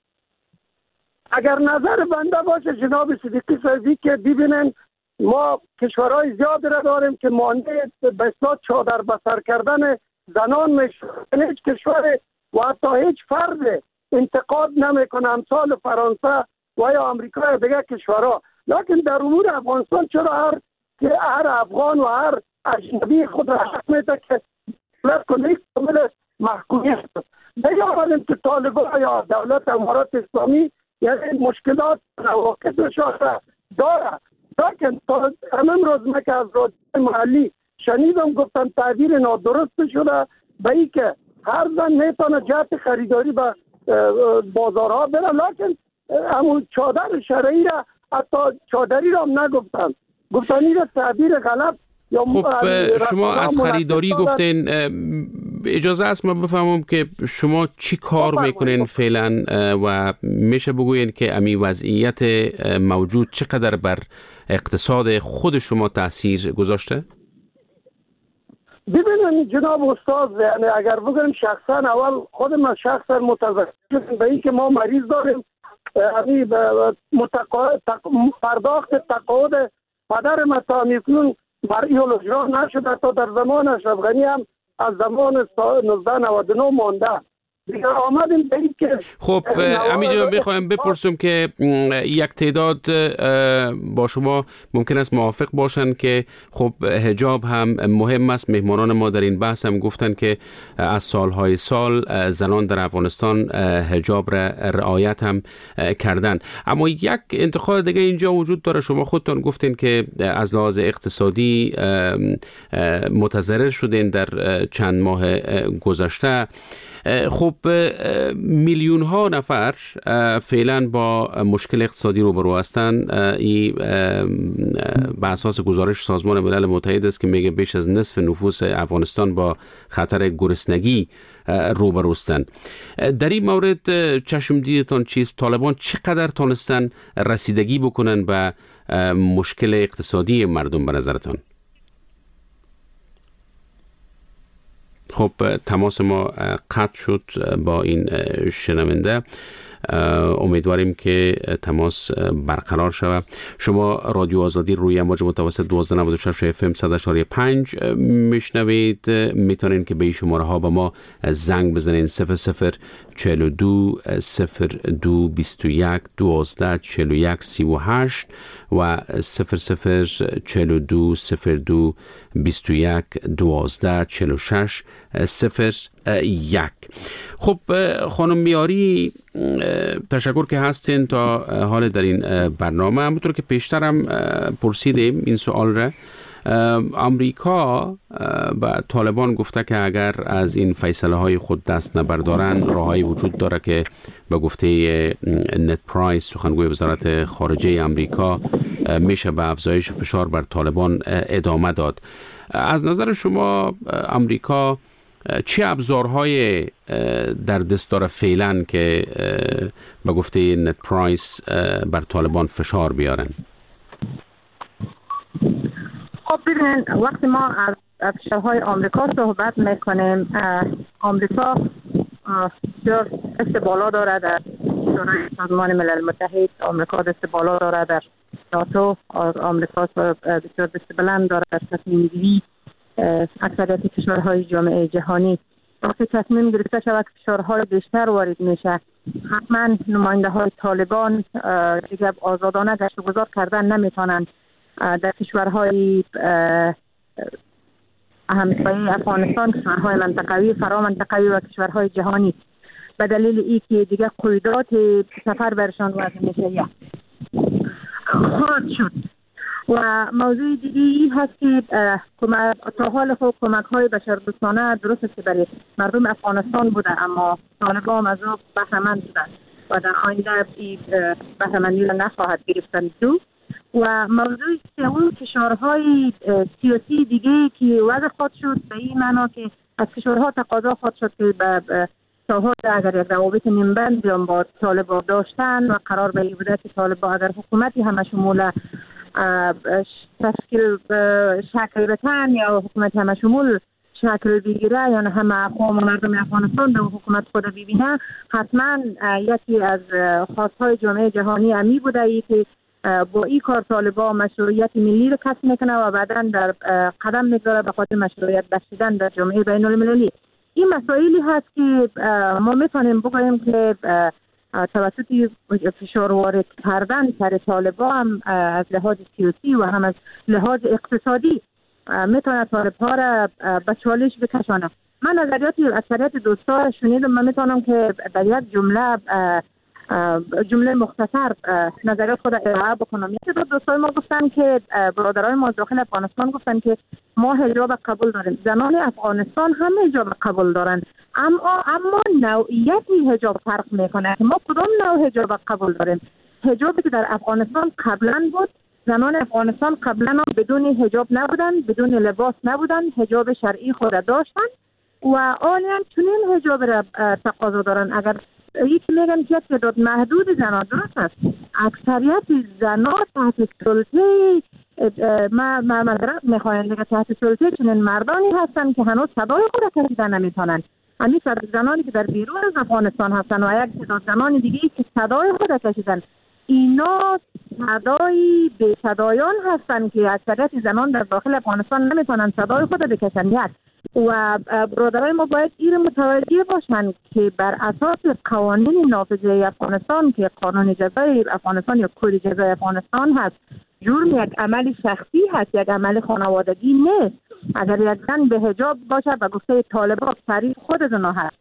اگر نظر بنده باشه جناب صدیقی صاحبی که ببینن ما کشورهای زیاد را داریم که مانع به اصطلاح چادر بسر کردن زنان میشه. هیچ کشور و حتی هیچ فرد انتقاد نمیکنه امثال فرانسه و یا آمریکا یا دیگر کشورها، لکن در امور افغانستان چرا هر که هر افغان و هر اجنبی خود را حق میده که دولت کنه کامل محکومیت دیگه آمدیم که طالبان یا دولت امارات اسلامی یعنی مشکلات نواقصشان را داره. لیکن همین روز من که از رادیو محلی شنیدم گفتن تعبیر نادرست شده به این که هر زن میتونه جهت خریداری به بازارها بره، لیکن همون چادر شرعی را حتی چادری را هم نگفتن، گفتن این را تعبیر غلط. خب شما از خریداری گفتین، اجازه است من بفهمم که شما چی کار میکنین فعلا و میشه بگوین که امی وضعیت موجود چقدر بر اقتصاد خود شما تاثیر گذاشته؟ ببینید جناب استاد، یعنی اگر بگم شخصا اول خود من شخصا متذکر به این که ما مریض داریم، یعنی متقاعد پرداخت تقاعد پدر من تا میکنون برای اجرا نشده تا در زمان اشرف غنی هم از زمان نوزده نود و نه مانده. دیگه آمدیم به این که خب همینجا بخوایم بپرسم که یک تعداد با شما ممکن است موافق باشن که خب حجاب هم مهم است. مهمانان ما در این بحث هم گفتن که از سالهای سال زنان در افغانستان حجاب را رعایت هم کردن، اما یک انتقاد دیگه اینجا وجود داره. شما خودتان گفتین که از لحاظ اقتصادی متضرر شدین در چند ماه گذشته. خب میلیون ها نفر فعلا با مشکل اقتصادی روبرو هستند. این به اساس گزارش سازمان ملل متحد است که میگه بیش از نصف نفوس افغانستان با خطر گرسنگی روبرو هستند. در این مورد چشم دیدتان چیست؟ طالبان چقدر تونستن رسیدگی بکنن به مشکل اقتصادی مردم به نظرتان؟ خب تماس ما قطع شد با این شنونده. امیدواریم که تماس برقرار شود. شما رادیو آزادی روی امواج متوسط دوازده نود و شش اف ام صد و چهار پنج میشنوید. میتونین که به این شماره ها با ما زنگ بزنین صفر صفر چهل و دو صفر دو بیست و یک دوازده چهل و یک سی و هشت و صفر صفر چهل و دو صفر دو بیست و یک دوازده چهل و شش صفر یک. خب خانم میاری، تشکر که هستین تا حال در این برنامه. همونطور که پیشترم پرسیدیم این سوال را، امریکا به طالبان گفته که اگر از این فیصله های خود دست نبردارن راهی وجود داره که به گفته نت پرایس سخنگوی وزارت خارجه امریکا میشه به افزایش فشار بر طالبان ادامه داد. از نظر شما امریکا چه ابزارهای در دست داره فعلا که به گفته نت پرایس بر طالبان فشار بیارن؟ خب خب ببینن وقتی ما از از کشورهای آمریکا صحبت میکنیم، آمریکا دست بالا داره در شورای سازمان ملل متحد، آمریکا دست بالا داره در ناتو، آمریکا بسیار دست بلند داره در تصمیم گیری اکثریت کشورهای جامعه جهانی. وقتی تصمیم گرفته شود کشورهای بیشتر وارد میشه، حتما نماینده های طالبان دیگه آزادانه گشت و گذار کردن نمیتونن در کشورهای همسایه افغانستان، کشورهای منطقوی، فرا منطقوی و کشورهای جهانی، به دلیل ای که دیگه قیودات سفر برشان وضع میشه خواهد شد. و موضوع دیگه ای هست که تا حال خود کمک های بشردوستانه درست است که برای مردم افغانستان بوده، اما طالبان از او بهره‌مند بودن و در آینده این بهره‌مندی را نخواهد گرفتن. دو و موضوع سوم کشورهای سیاسی دیگه که وضع خود شد به این معنا که از کشورها تقاضا خود شد که به تاحال اگر یک روابط نیمبند بیان با طالبان داشتن و قرار به این بوده که طالبان اگر حکومتی همه شمول تشکیل شکل بتن یا حکومت همه شمول شکل بگیره یا همه اقوام و مردم افغانستان به حکومت خود ببینه، حتما یکی از خواستهای جامعه جهانی امی بوده ای که با این کار طالبان مشروعیت ملی رو کسب میکنه و بعدا در قدم میگذاره به خاطر مشروعیت بخشیدن در جامعه بین المللی. این مسائلی هست که ما میتونیم بگوییم که توسط فشار وارد کردن سر طالبان هم از لحاظ سیاسی و هم از لحاظ اقتصادی میتونه طالبان را به چالش بکشانه. من نظریات اکثریت دوستا شنیدم، من میتونم که در یک جمله جمله مختصر نظریات خود ارائه بکنم. یکی دو دوستای ما گفتن که برادرای ما داخل افغانستان گفتن که ما حجاب قبول داریم، زنان افغانستان هم حجاب قبول دارن، اما اما نوعیت حجاب فرق میکنه که ما کدام نوع حجاب قبول داریم. حجابی که در افغانستان قبلا بود، زنان افغانستان قبلا بدون حجاب نبودن، بدون لباس نبودن، حجاب شرعی خود داشتن و آنها چنین حجاب را تقاضا دارن. اگر یکی میگن که تعداد محدود زنان درست است، اکثریت زنان تحت سلطه ما ما مدرک میخواین دیگه تحت سلطه چنین مردانی هستن که هنوز صدای خود کشیدن نمیتونن. همین زنانی که در بیرون از افغانستان هستن و یک تعداد زنان دیگه که صدای خود کشیدن، اینا صدای به صدایان هستن که اکثریت زنان در داخل افغانستان نمیتونن صدای خود بکشن. یک و برادرای ما باید این متوجه باشن که بر اساس قوانین نافذه افغانستان که قانون جزای افغانستان یا کد جزای افغانستان هست، جرم یک عمل شخصی هست، یک عمل خانوادگی نیست. اگر یک زن به حجاب باشه و گفته طالبان تعریف خود زنا هست،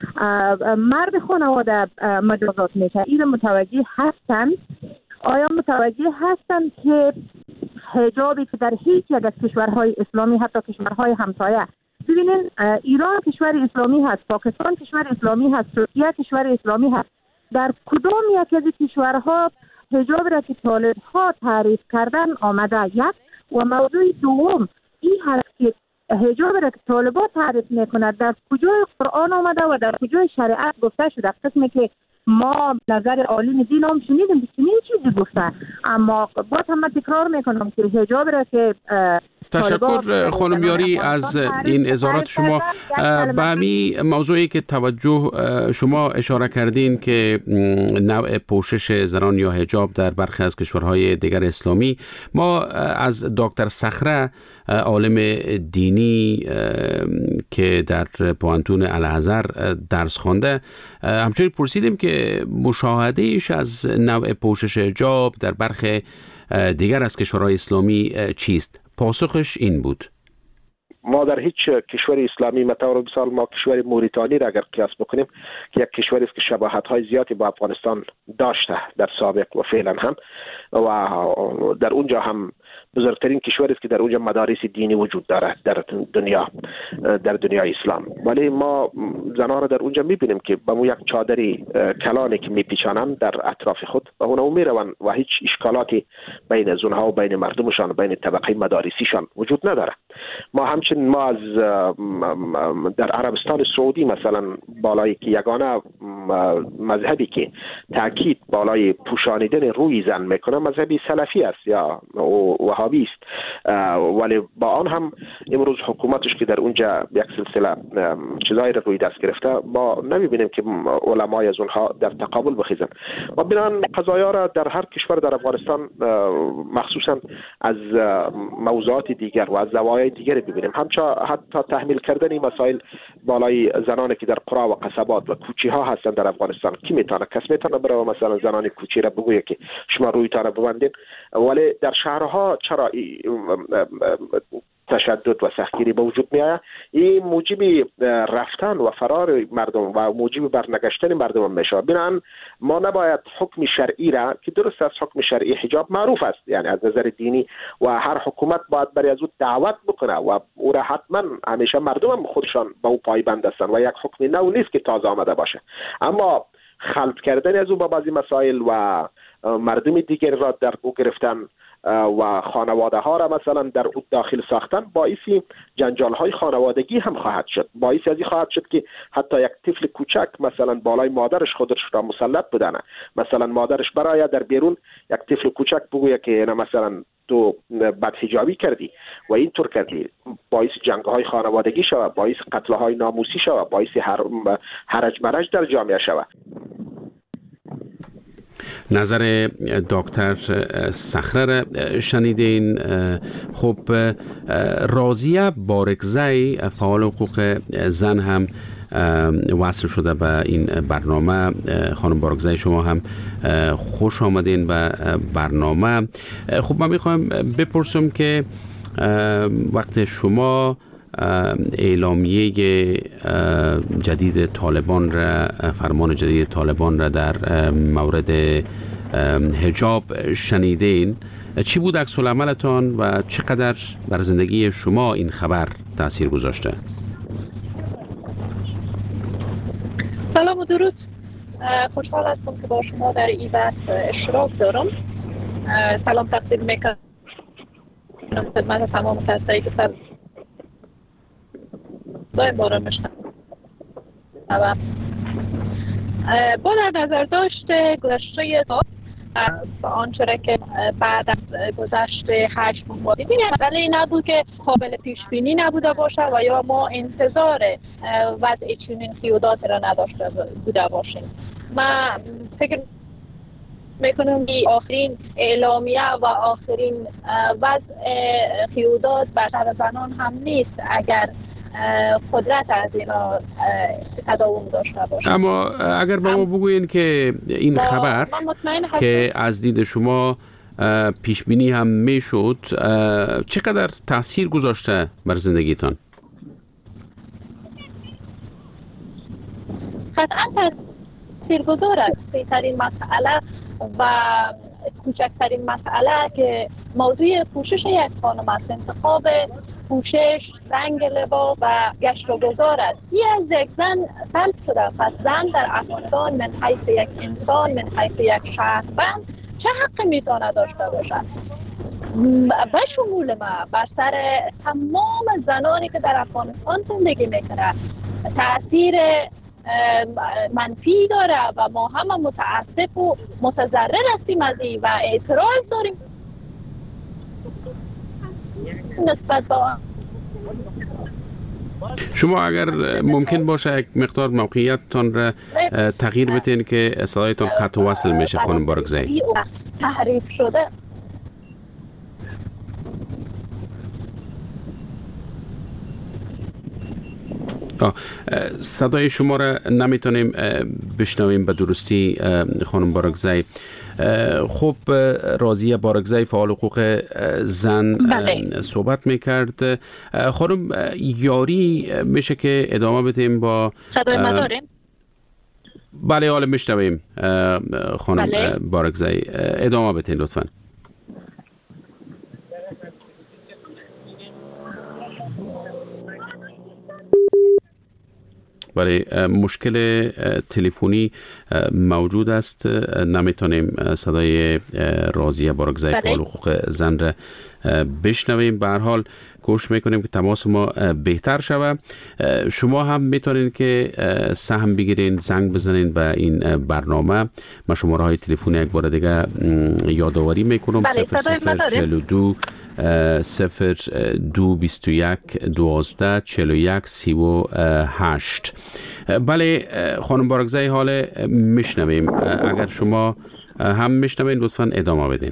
مرد خانواده مجازات میشه. این متوجه هستن؟ آیا متوجه هستن که حجابی که در هیچ یک از کشورهای اسلامی، حتی کشورهای همسایه، ببینین ایران کشور اسلامی هست، پاکستان کشور اسلامی هست، ترکیه کشور اسلامی هست، در کدام یک از کشورها حجاب را که طالب ها تعریف کردن آمده؟ یک و موضوع دوم این هست که حجاب را که طالب ها تعریف میکنه در کجای قرآن آمده و در کجای شریعت گفته شده؟ قسمی که ما نظر عالم دین هم شنیدیم که چنین چیزی گفته، اما باز هم من تکرار میکنم که حجاب را که تشکر خانم یاری از این اظهارات شما. به همین موضوعی که توجه شما اشاره کردین که نوع پوشش زنان یا حجاب در برخی از کشورهای دیگر اسلامی، ما از دکتر صخره عالم دینی که در پوهنتون الازهر درس خوانده همچنین پرسیدیم که مشاهدهش از نوع پوشش حجاب در برخی دیگر از کشورهای اسلامی چیست؟ پاسخش این بود: ما در هیچ کشور اسلامی مثلا مثال ما کشور موریتانی را اگر قیاس بکنیم که یک کشوری است که شباهت‌های زیادی با افغانستان داشته در سابق و فعلا هم، و در اونجا هم بزرگترین کشوری است که در اونجا مدارس دینی وجود دارد در دنیا در دنیای اسلام، ولی ما زنان را در اونجا میبینیم که با مو یک چادری کلانی که میپیچانند در اطراف خود و اونها میروند و هیچ اشکالاتی بین زنها و بین مردمشان و بین طبقه مدارسیشان وجود نداره. ما همچنین ما از در عربستان سعودی مثلا بالای که یگانه مذهبی که تاکید بالای پوشانیدن روی زن میکنه مذهبی سلفی است یا و انتخابی است، ولی با آن هم امروز حکومتش که در اونجا یک سلسله چیزایی را روی دست گرفته، ما نمیبینیم که علمای از اونها در تقابل بخیزن. ما بنان قضایا را در هر کشور در افغانستان مخصوصا از موضوعات دیگر و از زوایای دیگر ببینیم. همچنین حتی تحمیل کردن مسائل بالای زنانی که در قرا و قصبات و کوچی ها هستند در افغانستان، کی میتونه کس میتونه برای مثلا زنان کوچی را بگویه که شما رویتان را ببندین؟ ولی در شهرها چرا تشدد و سختگیری به وجود می آید؟ این موجب رفتن و فرار مردم و موجب برنگشتن مردم می شود. بنابراین ما نباید حکم شرعی را که درست است، حکم شرعی حجاب معروف است یعنی از نظر دینی و هر حکومت باید برای از او دعوت بکنه و او را حتما همیشه مردم هم خودشان به او پایبند هستند و یک حکم نو نیست که تازه آمده باشه، اما خلط کردن از او با بعضی مسائل و مردم دیگر را در او گرفتن و خانواده ها را مثلا در او داخل ساختن باعث جنجال های خانوادگی هم خواهد شد. باعث ازی خواهد شد که حتی یک طفل کوچک مثلا بالای مادرش خودش را مسلط بدانه، مثلا مادرش برای در بیرون یک طفل کوچک بگویه که نه مثلا تو بدحجابی کردی و اینطور کردی، باعث جنگ های خانوادگی شود، باعث قتل های ناموسی شود، باعث هرج مرج در جامعه شود. نظر دکتر صخره را شنیدین. خب راضیه بارکزی فعال حقوق زن هم وصل شده به این برنامه. خانم بارکزی شما هم خوش آمدین به برنامه. خب من میخوایم بپرسم که وقت شما اعلامیه جدید طالبان را، فرمان جدید طالبان را در مورد حجاب شنیدین، چی بود عکس العملتان و چقدر بر زندگی شما این خبر تاثیر گذاشته؟ سلام و درود. خوشحال هستم که با شما در این بحث اشتراک دارم. سلام تقدیم میکنم خدمت تمام کسایی که سر دایم باران میشنم. با در نظر داشت گذشته تا آنچه که بعد از گذشت هشت ماه دیدیم ولی نبود که قابل پیش بینی نبوده باشه و یا ما انتظار وضع چنین قیودات را نداشته بوده باشیم. من فکر میکنم که آخرین اعلامیه و آخرین وضع قیودات بر سر زنان هم نیست اگر قدرت از اینا تداوم داشته باشه. اما اگر با ما بگوین که این خبر که از دید شما پیش بینی هم میشد، چقدر تاثیر گذاشته بر زندگیتان؟ قطعا تاثیر گذاره. بهترین مسئله و کوچکترین مسئله که موضوع پوشش یک خانم است، انتخاب پوشش، رنگ لباس و گشت و گذار است. این از یک زن سلب شده. پس زن در افغانستان من حیث یک انسان، من حیث یک شهروند چه حقی میتونه داشته باشد؟ به شمول ما بر سر تمام زنانی که در افغانستان زندگی میکنه تأثیر منفی داره و ما هم متاسف و متضرر هستیم از این و اعتراض داریم نسبت با. شما اگر ممکن باشه یک مقدار موقعیتتان را تغییر بدین که صدایتان قطع و وصل میشه خانم بارکزی. تحریف شده. آه. صدای شما را نمیتونیم بشنویم به درستی خانم بارکزی. خب راضیه بارکزی فعال حقوق زن بله. صحبت میکرد. خانم یاری میشه که ادامه بدیم با صدای ما داریم؟ بله حالا میشنویم خانم بله. بارکزی ادامه بدین لطفاً. برای مشکل تلفنی موجود است، نمیتونیم صدای راضیه بارکزی فعال حقوق زن را بشنویم. به هر حال کوشش میکنیم که تماس ما بهتر شود. شما هم میتونین که سهم بگیرین، زنگ بزنین به این برنامه. من شماره های تلفن یک بار دیگه یادآوری میکنم: صفر صفر چهل و دو صفر دو بیست و یک دوازده چهل و یک سی و هشت. بله خانم بارگزای، حال میشنویم. اگر شما هم میشنوین لطفا ادامه بدین.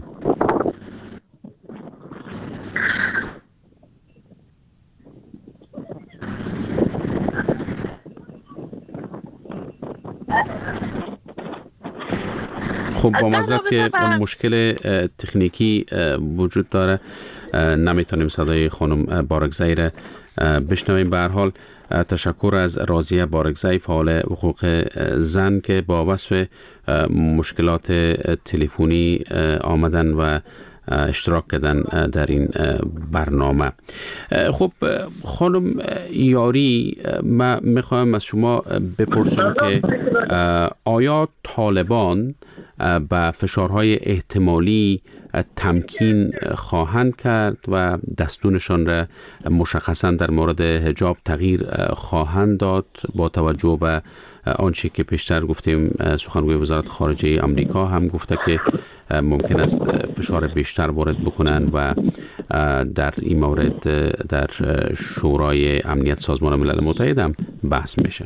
خب با معذرت که مشکل تکنیکی وجود داره، نمیتونیم صدای خانم بارگزای را بشنویم. به هر حال تشکر از راضیه بارگزای، فعال حقوق زن، که با وصف مشکلات تلفنی آمدن و اشتراک کردن در این برنامه. خب خانم یاری، من میخوایم از شما بپرسم که آیا طالبان به فشارهای احتمالی تمکین خواهند کرد و دستورشان را مشخصا در مورد حجاب تغییر خواهند داد، با توجه به آنچه که پیشتر گفتیم سخنگوی وزارت خارجه آمریکا هم گفته که ممکن است فشار بیشتر وارد بکنن و در این مورد در شورای امنیت سازمان ملل متحد هم بحث میشه؟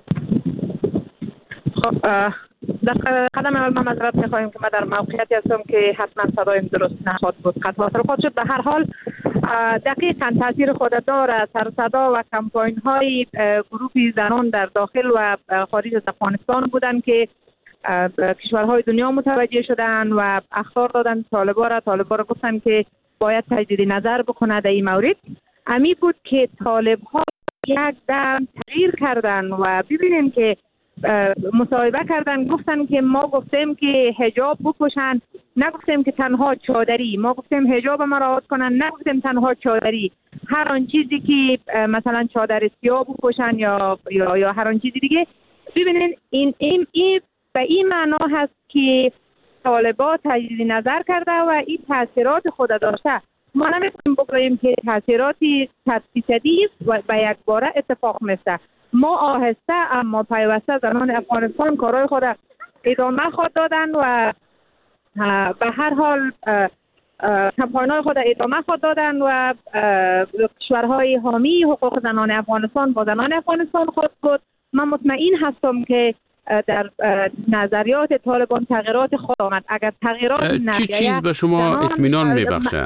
خب در قدم اول ما معذرت می‌خواهیم که ما در موقعیتی هستم که حتما صدایم درست نخواهد بود، قطع خود شد. به هر حال دقیقاً تاثیر خود داره. سر صدا و کمپاین های گروه زنان در داخل و خارج از افغانستان بودن که کشورهای دنیا متوجه شدن و اخطار دادن طالبان را. طالبان را گفتن که باید تجدید نظر بکنه در این مورد. امی بود که طالبان یک دم تغییر کردن و ببینیم که مصاحبه کردن، گفتن که ما گفتیم که حجاب بپوشن، نگفتیم که تنها چادری. ما گفتیم حجاب ما را کنن، نگفتیم تنها چادری. هر آن چیزی که مثلا چادر سیاه بپوشن یا یا یا هر آن چیزی دیگه. ببینید این این این به این معنا هست که طالبان تجدید نظر کرده و این تاثیرات خود داشته. ما نمیتونیم بگوییم که تاثیراتی صد درصدی و به یک باره اتفاق میفته. ما آهسته اما پیوسته زنان افغانستان کارهای خود ادامه خود دادن و به هر حال کمپاین‌های خود ادامه خود دادن و کشورهای حامی حقوق زنان افغانستان با زنان افغانستان خود بود. من مطمئن هستم که در نظریات طالبان تغییرات خود آمد. اگر تغییرات چی چیز به شما اطمینان میبخشه؟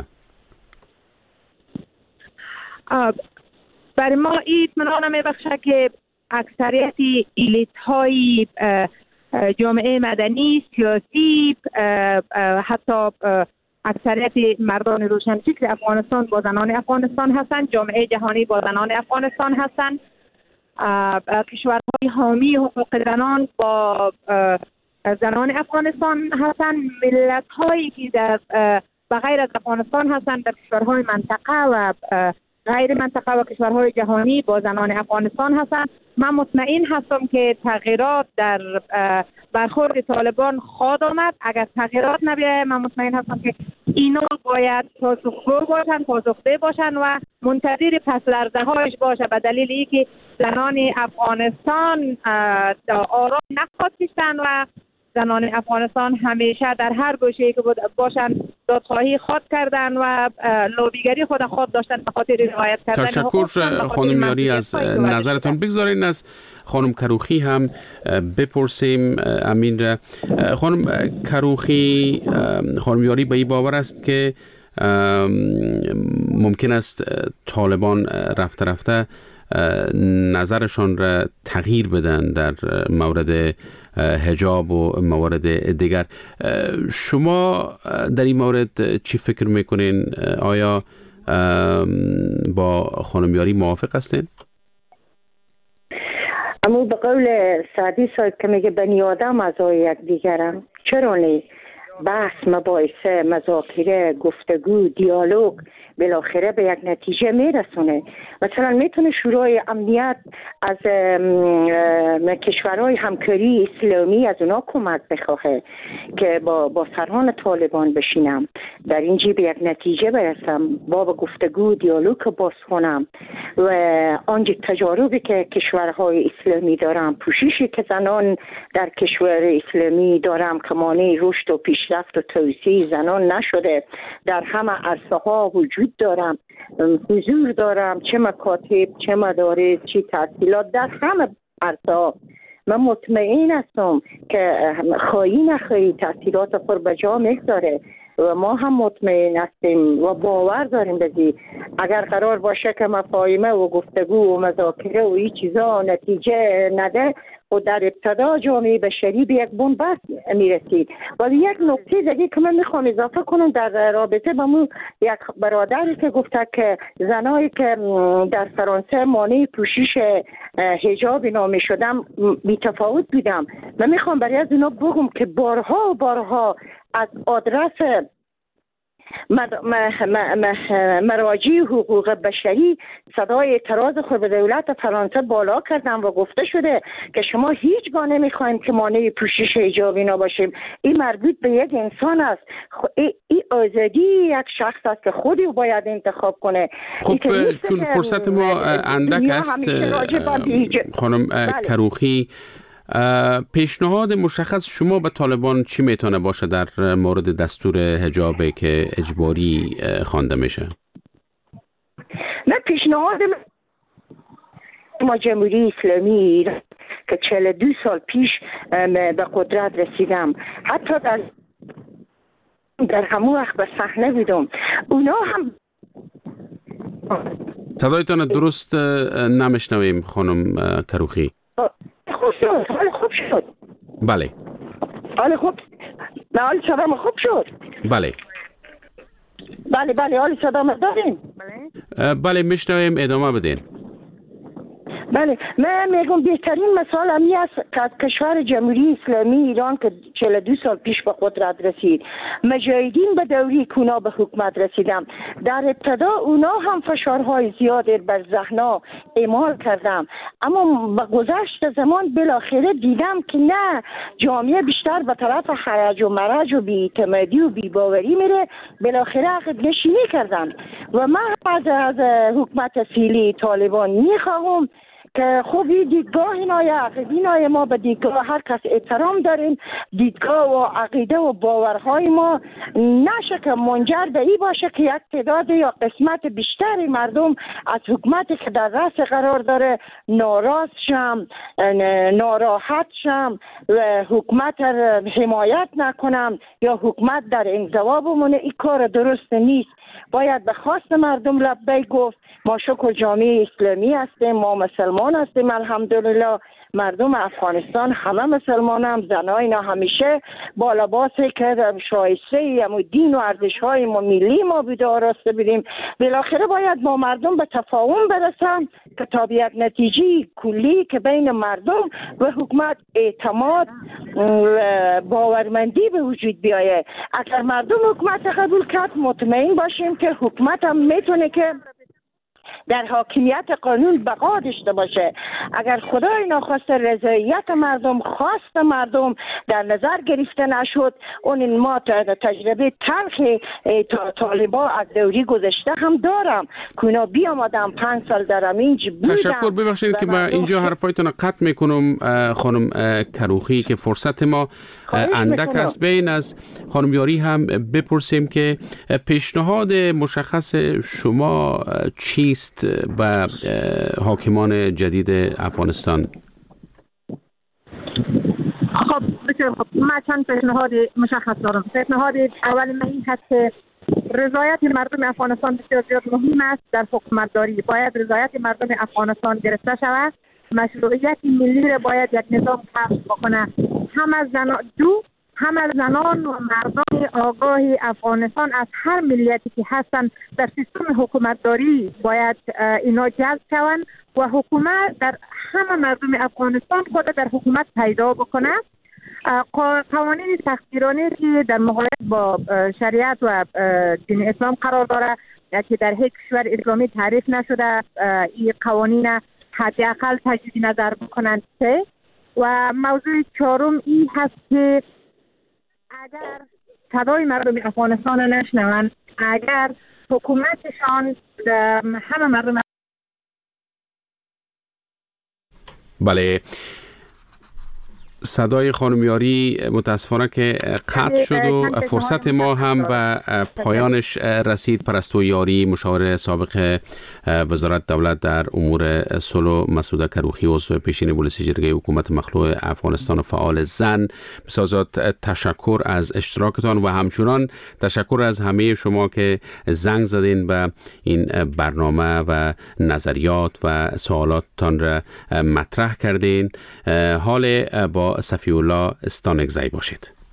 برای ما این اطمینان میبخشه که اکثریت الیت های جامعه مدنی، سیاسی، حتی اکثریت مردان روشنفکر افغانستان با زنان افغانستان هستند، جامعه جهانی با زنان افغانستان هستند، کشورهای حامی حقوق زنان با زنان افغانستان هستند، ملت هایی که در بغیر از افغانستان هستند در کشورهای منطقه و غیر منطقه و کشورهای جهانی با زنان افغانستان هستند. من مطمئن هستم که تغییرات در برخورد طالبان خواهد آمد. اگر تغییرات نبیاید من مطمئن هستم که اینا باید پاسخگو باشن، پاسخده باشن و منتظر پس لرزه هایش باشه، به دلیل اینکه زنان افغانستان آرام نخواهد کشتن و زنان افغانستان همیشه در هر گوشه‌ای که باشن دادخواهی خود کردن و لابیگری خود خود داشتن به خاطر رعایت کردن. تشکر خانم یاری از نظرتان. بگذارین از خانم کروخی هم بپرسیم امین را. خانم کروخی، خانم یاری به این باور است که ممکن است طالبان رفته رفته نظرشان را تغییر بدن در مورد حجاب و موارد دیگر. شما در این مورد چی فکر میکنین؟ آیا با خانم یاری موافق هستین؟ اما به قول سعدی صاحب که میگه بنی آدم اعضای یک دیگرن، چرا نیست؟ بحث، مباحثه، مذاکره، گفتگو، دیالوگ بالاخره به یک نتیجه میرسونه. مثلا میتونه شورای امنیت از کشورهای همکاری اسلامی از اونا کمک بخواه که با با سران طالبان بشینم در اینجا به یک نتیجه برسم، با گفتگو دیالوگ باز کنم و آنجا تجاربی که کشورهای اسلامی دارم، پوششی که زنان در کشور اسلامی دارم که مانع رشد و پیشرفت و توسعه زنان نشده، در همه عرصه ها وجود دارم، حضور دارم، چه مکاتب، چه مدارس، چه تحصیلات، در همه عرصه ها. من مطمئن هستم که خواهی نخواهی تحصیلات خود به جا میگذاره و ما هم مطمئن هستیم و باور داریم بزی اگر قرار باشه که مفاهمه و گفتگو و مذاکره و این چیزا نتیجه نده و در ابتدا جامعه بشری به یک بنبست میرسید. ولی یک نکته دیگه که من میخوام اضافه کنم در رابطه با مو یک برادری که گفته که زنایی که در فرانسه مانع پوشش حجاب نامی شدم بی‌تفاوت بودم. من میخوام برای از اینا بگم که بارها و بارها از آدرس مراجع حقوق بشری صدای اعتراض خود به دولت فرانسه بالا کردن و گفته شده که شما هیچگاه نمیخوایم که مانع پوشش حجاب اینا باشیم. این مربوط به یک انسان است. این آزادی یک شخص است که خودی باید انتخاب کنه. خب چون فرصت ما اندک است خانم کروخی، پیشنهاد مشخص شما به طالبان چی میتونه باشه در مورد دستور حجابی که اجباری خوانده میشه؟ نه، پیشنهاد ما جمهوری اسلامی که چهل و دو سال پیش به قدرت رسیدم، حتی در در همون وقت به صحنه بودم، اونا هم صدایتان درست نمیشنویم خانم کروخی. خوب شد، حال خوب شد. بله. حال خوب، نه حال صدام خوب شد. بله. بله بله حال صدام داریم. بله. بله میشنویم، ادامه بدین. بله، من میگم بهترین مثال همی است که از کشور جمهوری اسلامی ایران که چهل و دو سال پیش به قدرت رسید، مجاهدین به دوری کونا به حکومت رسیدم. در ابتدا اونا هم فشارهای زیادی بر ذهنها اعمال کردم، اما با گذشت زمان بالاخره دیدم که نه، جامعه بیشتر به طرف حرج و مرج و بی‌اعتمادی و بی‌باوری میره. بالاخره عقب نشینی کردن و من از از حکومت فعلی طالبان میخواهم که خوب این دیدگاه اینای عقیدینای ما به دیدگاه هر کس احترام داریم، دیدگاه و عقیده و باورهای ما نشه که منجر به این باشه که یک تعداد یا قسمت بیشتری مردم از حکومتی که در رأس قرار داره ناراض شم، ناراحت شم و حکومت حمایت نکنم یا حکومت در انزوا بمونه. این کار درست نیست. باید به خواست مردم لبیک گفت. ما شکر جامعه اسلامی هستیم، ما مسلمان هستیم الحمدلله. مردم افغانستان همه مسلمان هم، زنای اینا همیشه با لباسی که شایسته هم دین و ارزش های ما ملی ما بوده آراسته بدیم. بالاخره باید با مردم به تفاهم برسن که تا به یک نتیجه کلی که بین مردم و حکومت اعتماد و باورمندی به وجود بیایه. اگر مردم حکومت قبول کرد مطمئن باشیم که حکومت هم میتونه که در حاکمیت قانون بقا داشته باشه. اگر خدای ناخواسته رضایت مردم، خواست مردم در نظر گرفته نشد، اون ما تجربه تلخ طالبا از دوری گذشته هم دارم که اونا بیامدن پنج سال در امینج بودن. تشکر. ببخشید که من اینجا حرفایتون قطع میکنم خانم کروخی که فرصت ما اندک است. بین از خانم یاری هم بپرسیم که پیشنهاد مشخص شما چیست به حاکمان جدید افغانستان؟ خب بسیار خب، من چند پیشنهاد مشخص دارم. پیشنهاد اول من این هست که رضایت مردم افغانستان بسیار زیاد مهم است. در حکومتداری باید رضایت مردم افغانستان گرفته شود. مشروعیت ملی را باید یک نظام کسب بکنه. هم از زنان دو هم از زنان و مردان آگاه افغانستان از هر ملیتی که هستند در سیستم حکومتداری باید اینا جذب شوند و حکومت در همه مردم افغانستان خود در حکومت پیدا بکنه. قوانین تقدیرانه که در مقایسه با شریعت و دین اسلام قرار داره که در هیچ کشور اسلامی تعریف نشده این قوانین حداقل تجدید نظر بکنند. و موضوع چهارم این هست که اگر صدای مردم افغانستان را نشنوند، اگر حکومتشان همه مردم. بله، صدای خانم یاری متاسفانه که قطع شد و فرصت ما هم به پایانش رسید. پرستو یاری، مشاور سابق وزارت دولت در امور صلح، مسعود کروخی عضو پیشین مجلس جرگه حکومت مخلوع افغانستان و فعال زن، بسازات تشکر از اشتراکتان و همچنان تشکر از همه شما که زنگ زدین به این برنامه و نظریات و سوالاتتان را مطرح کردین. حال با صفی الله استانکزی باشید.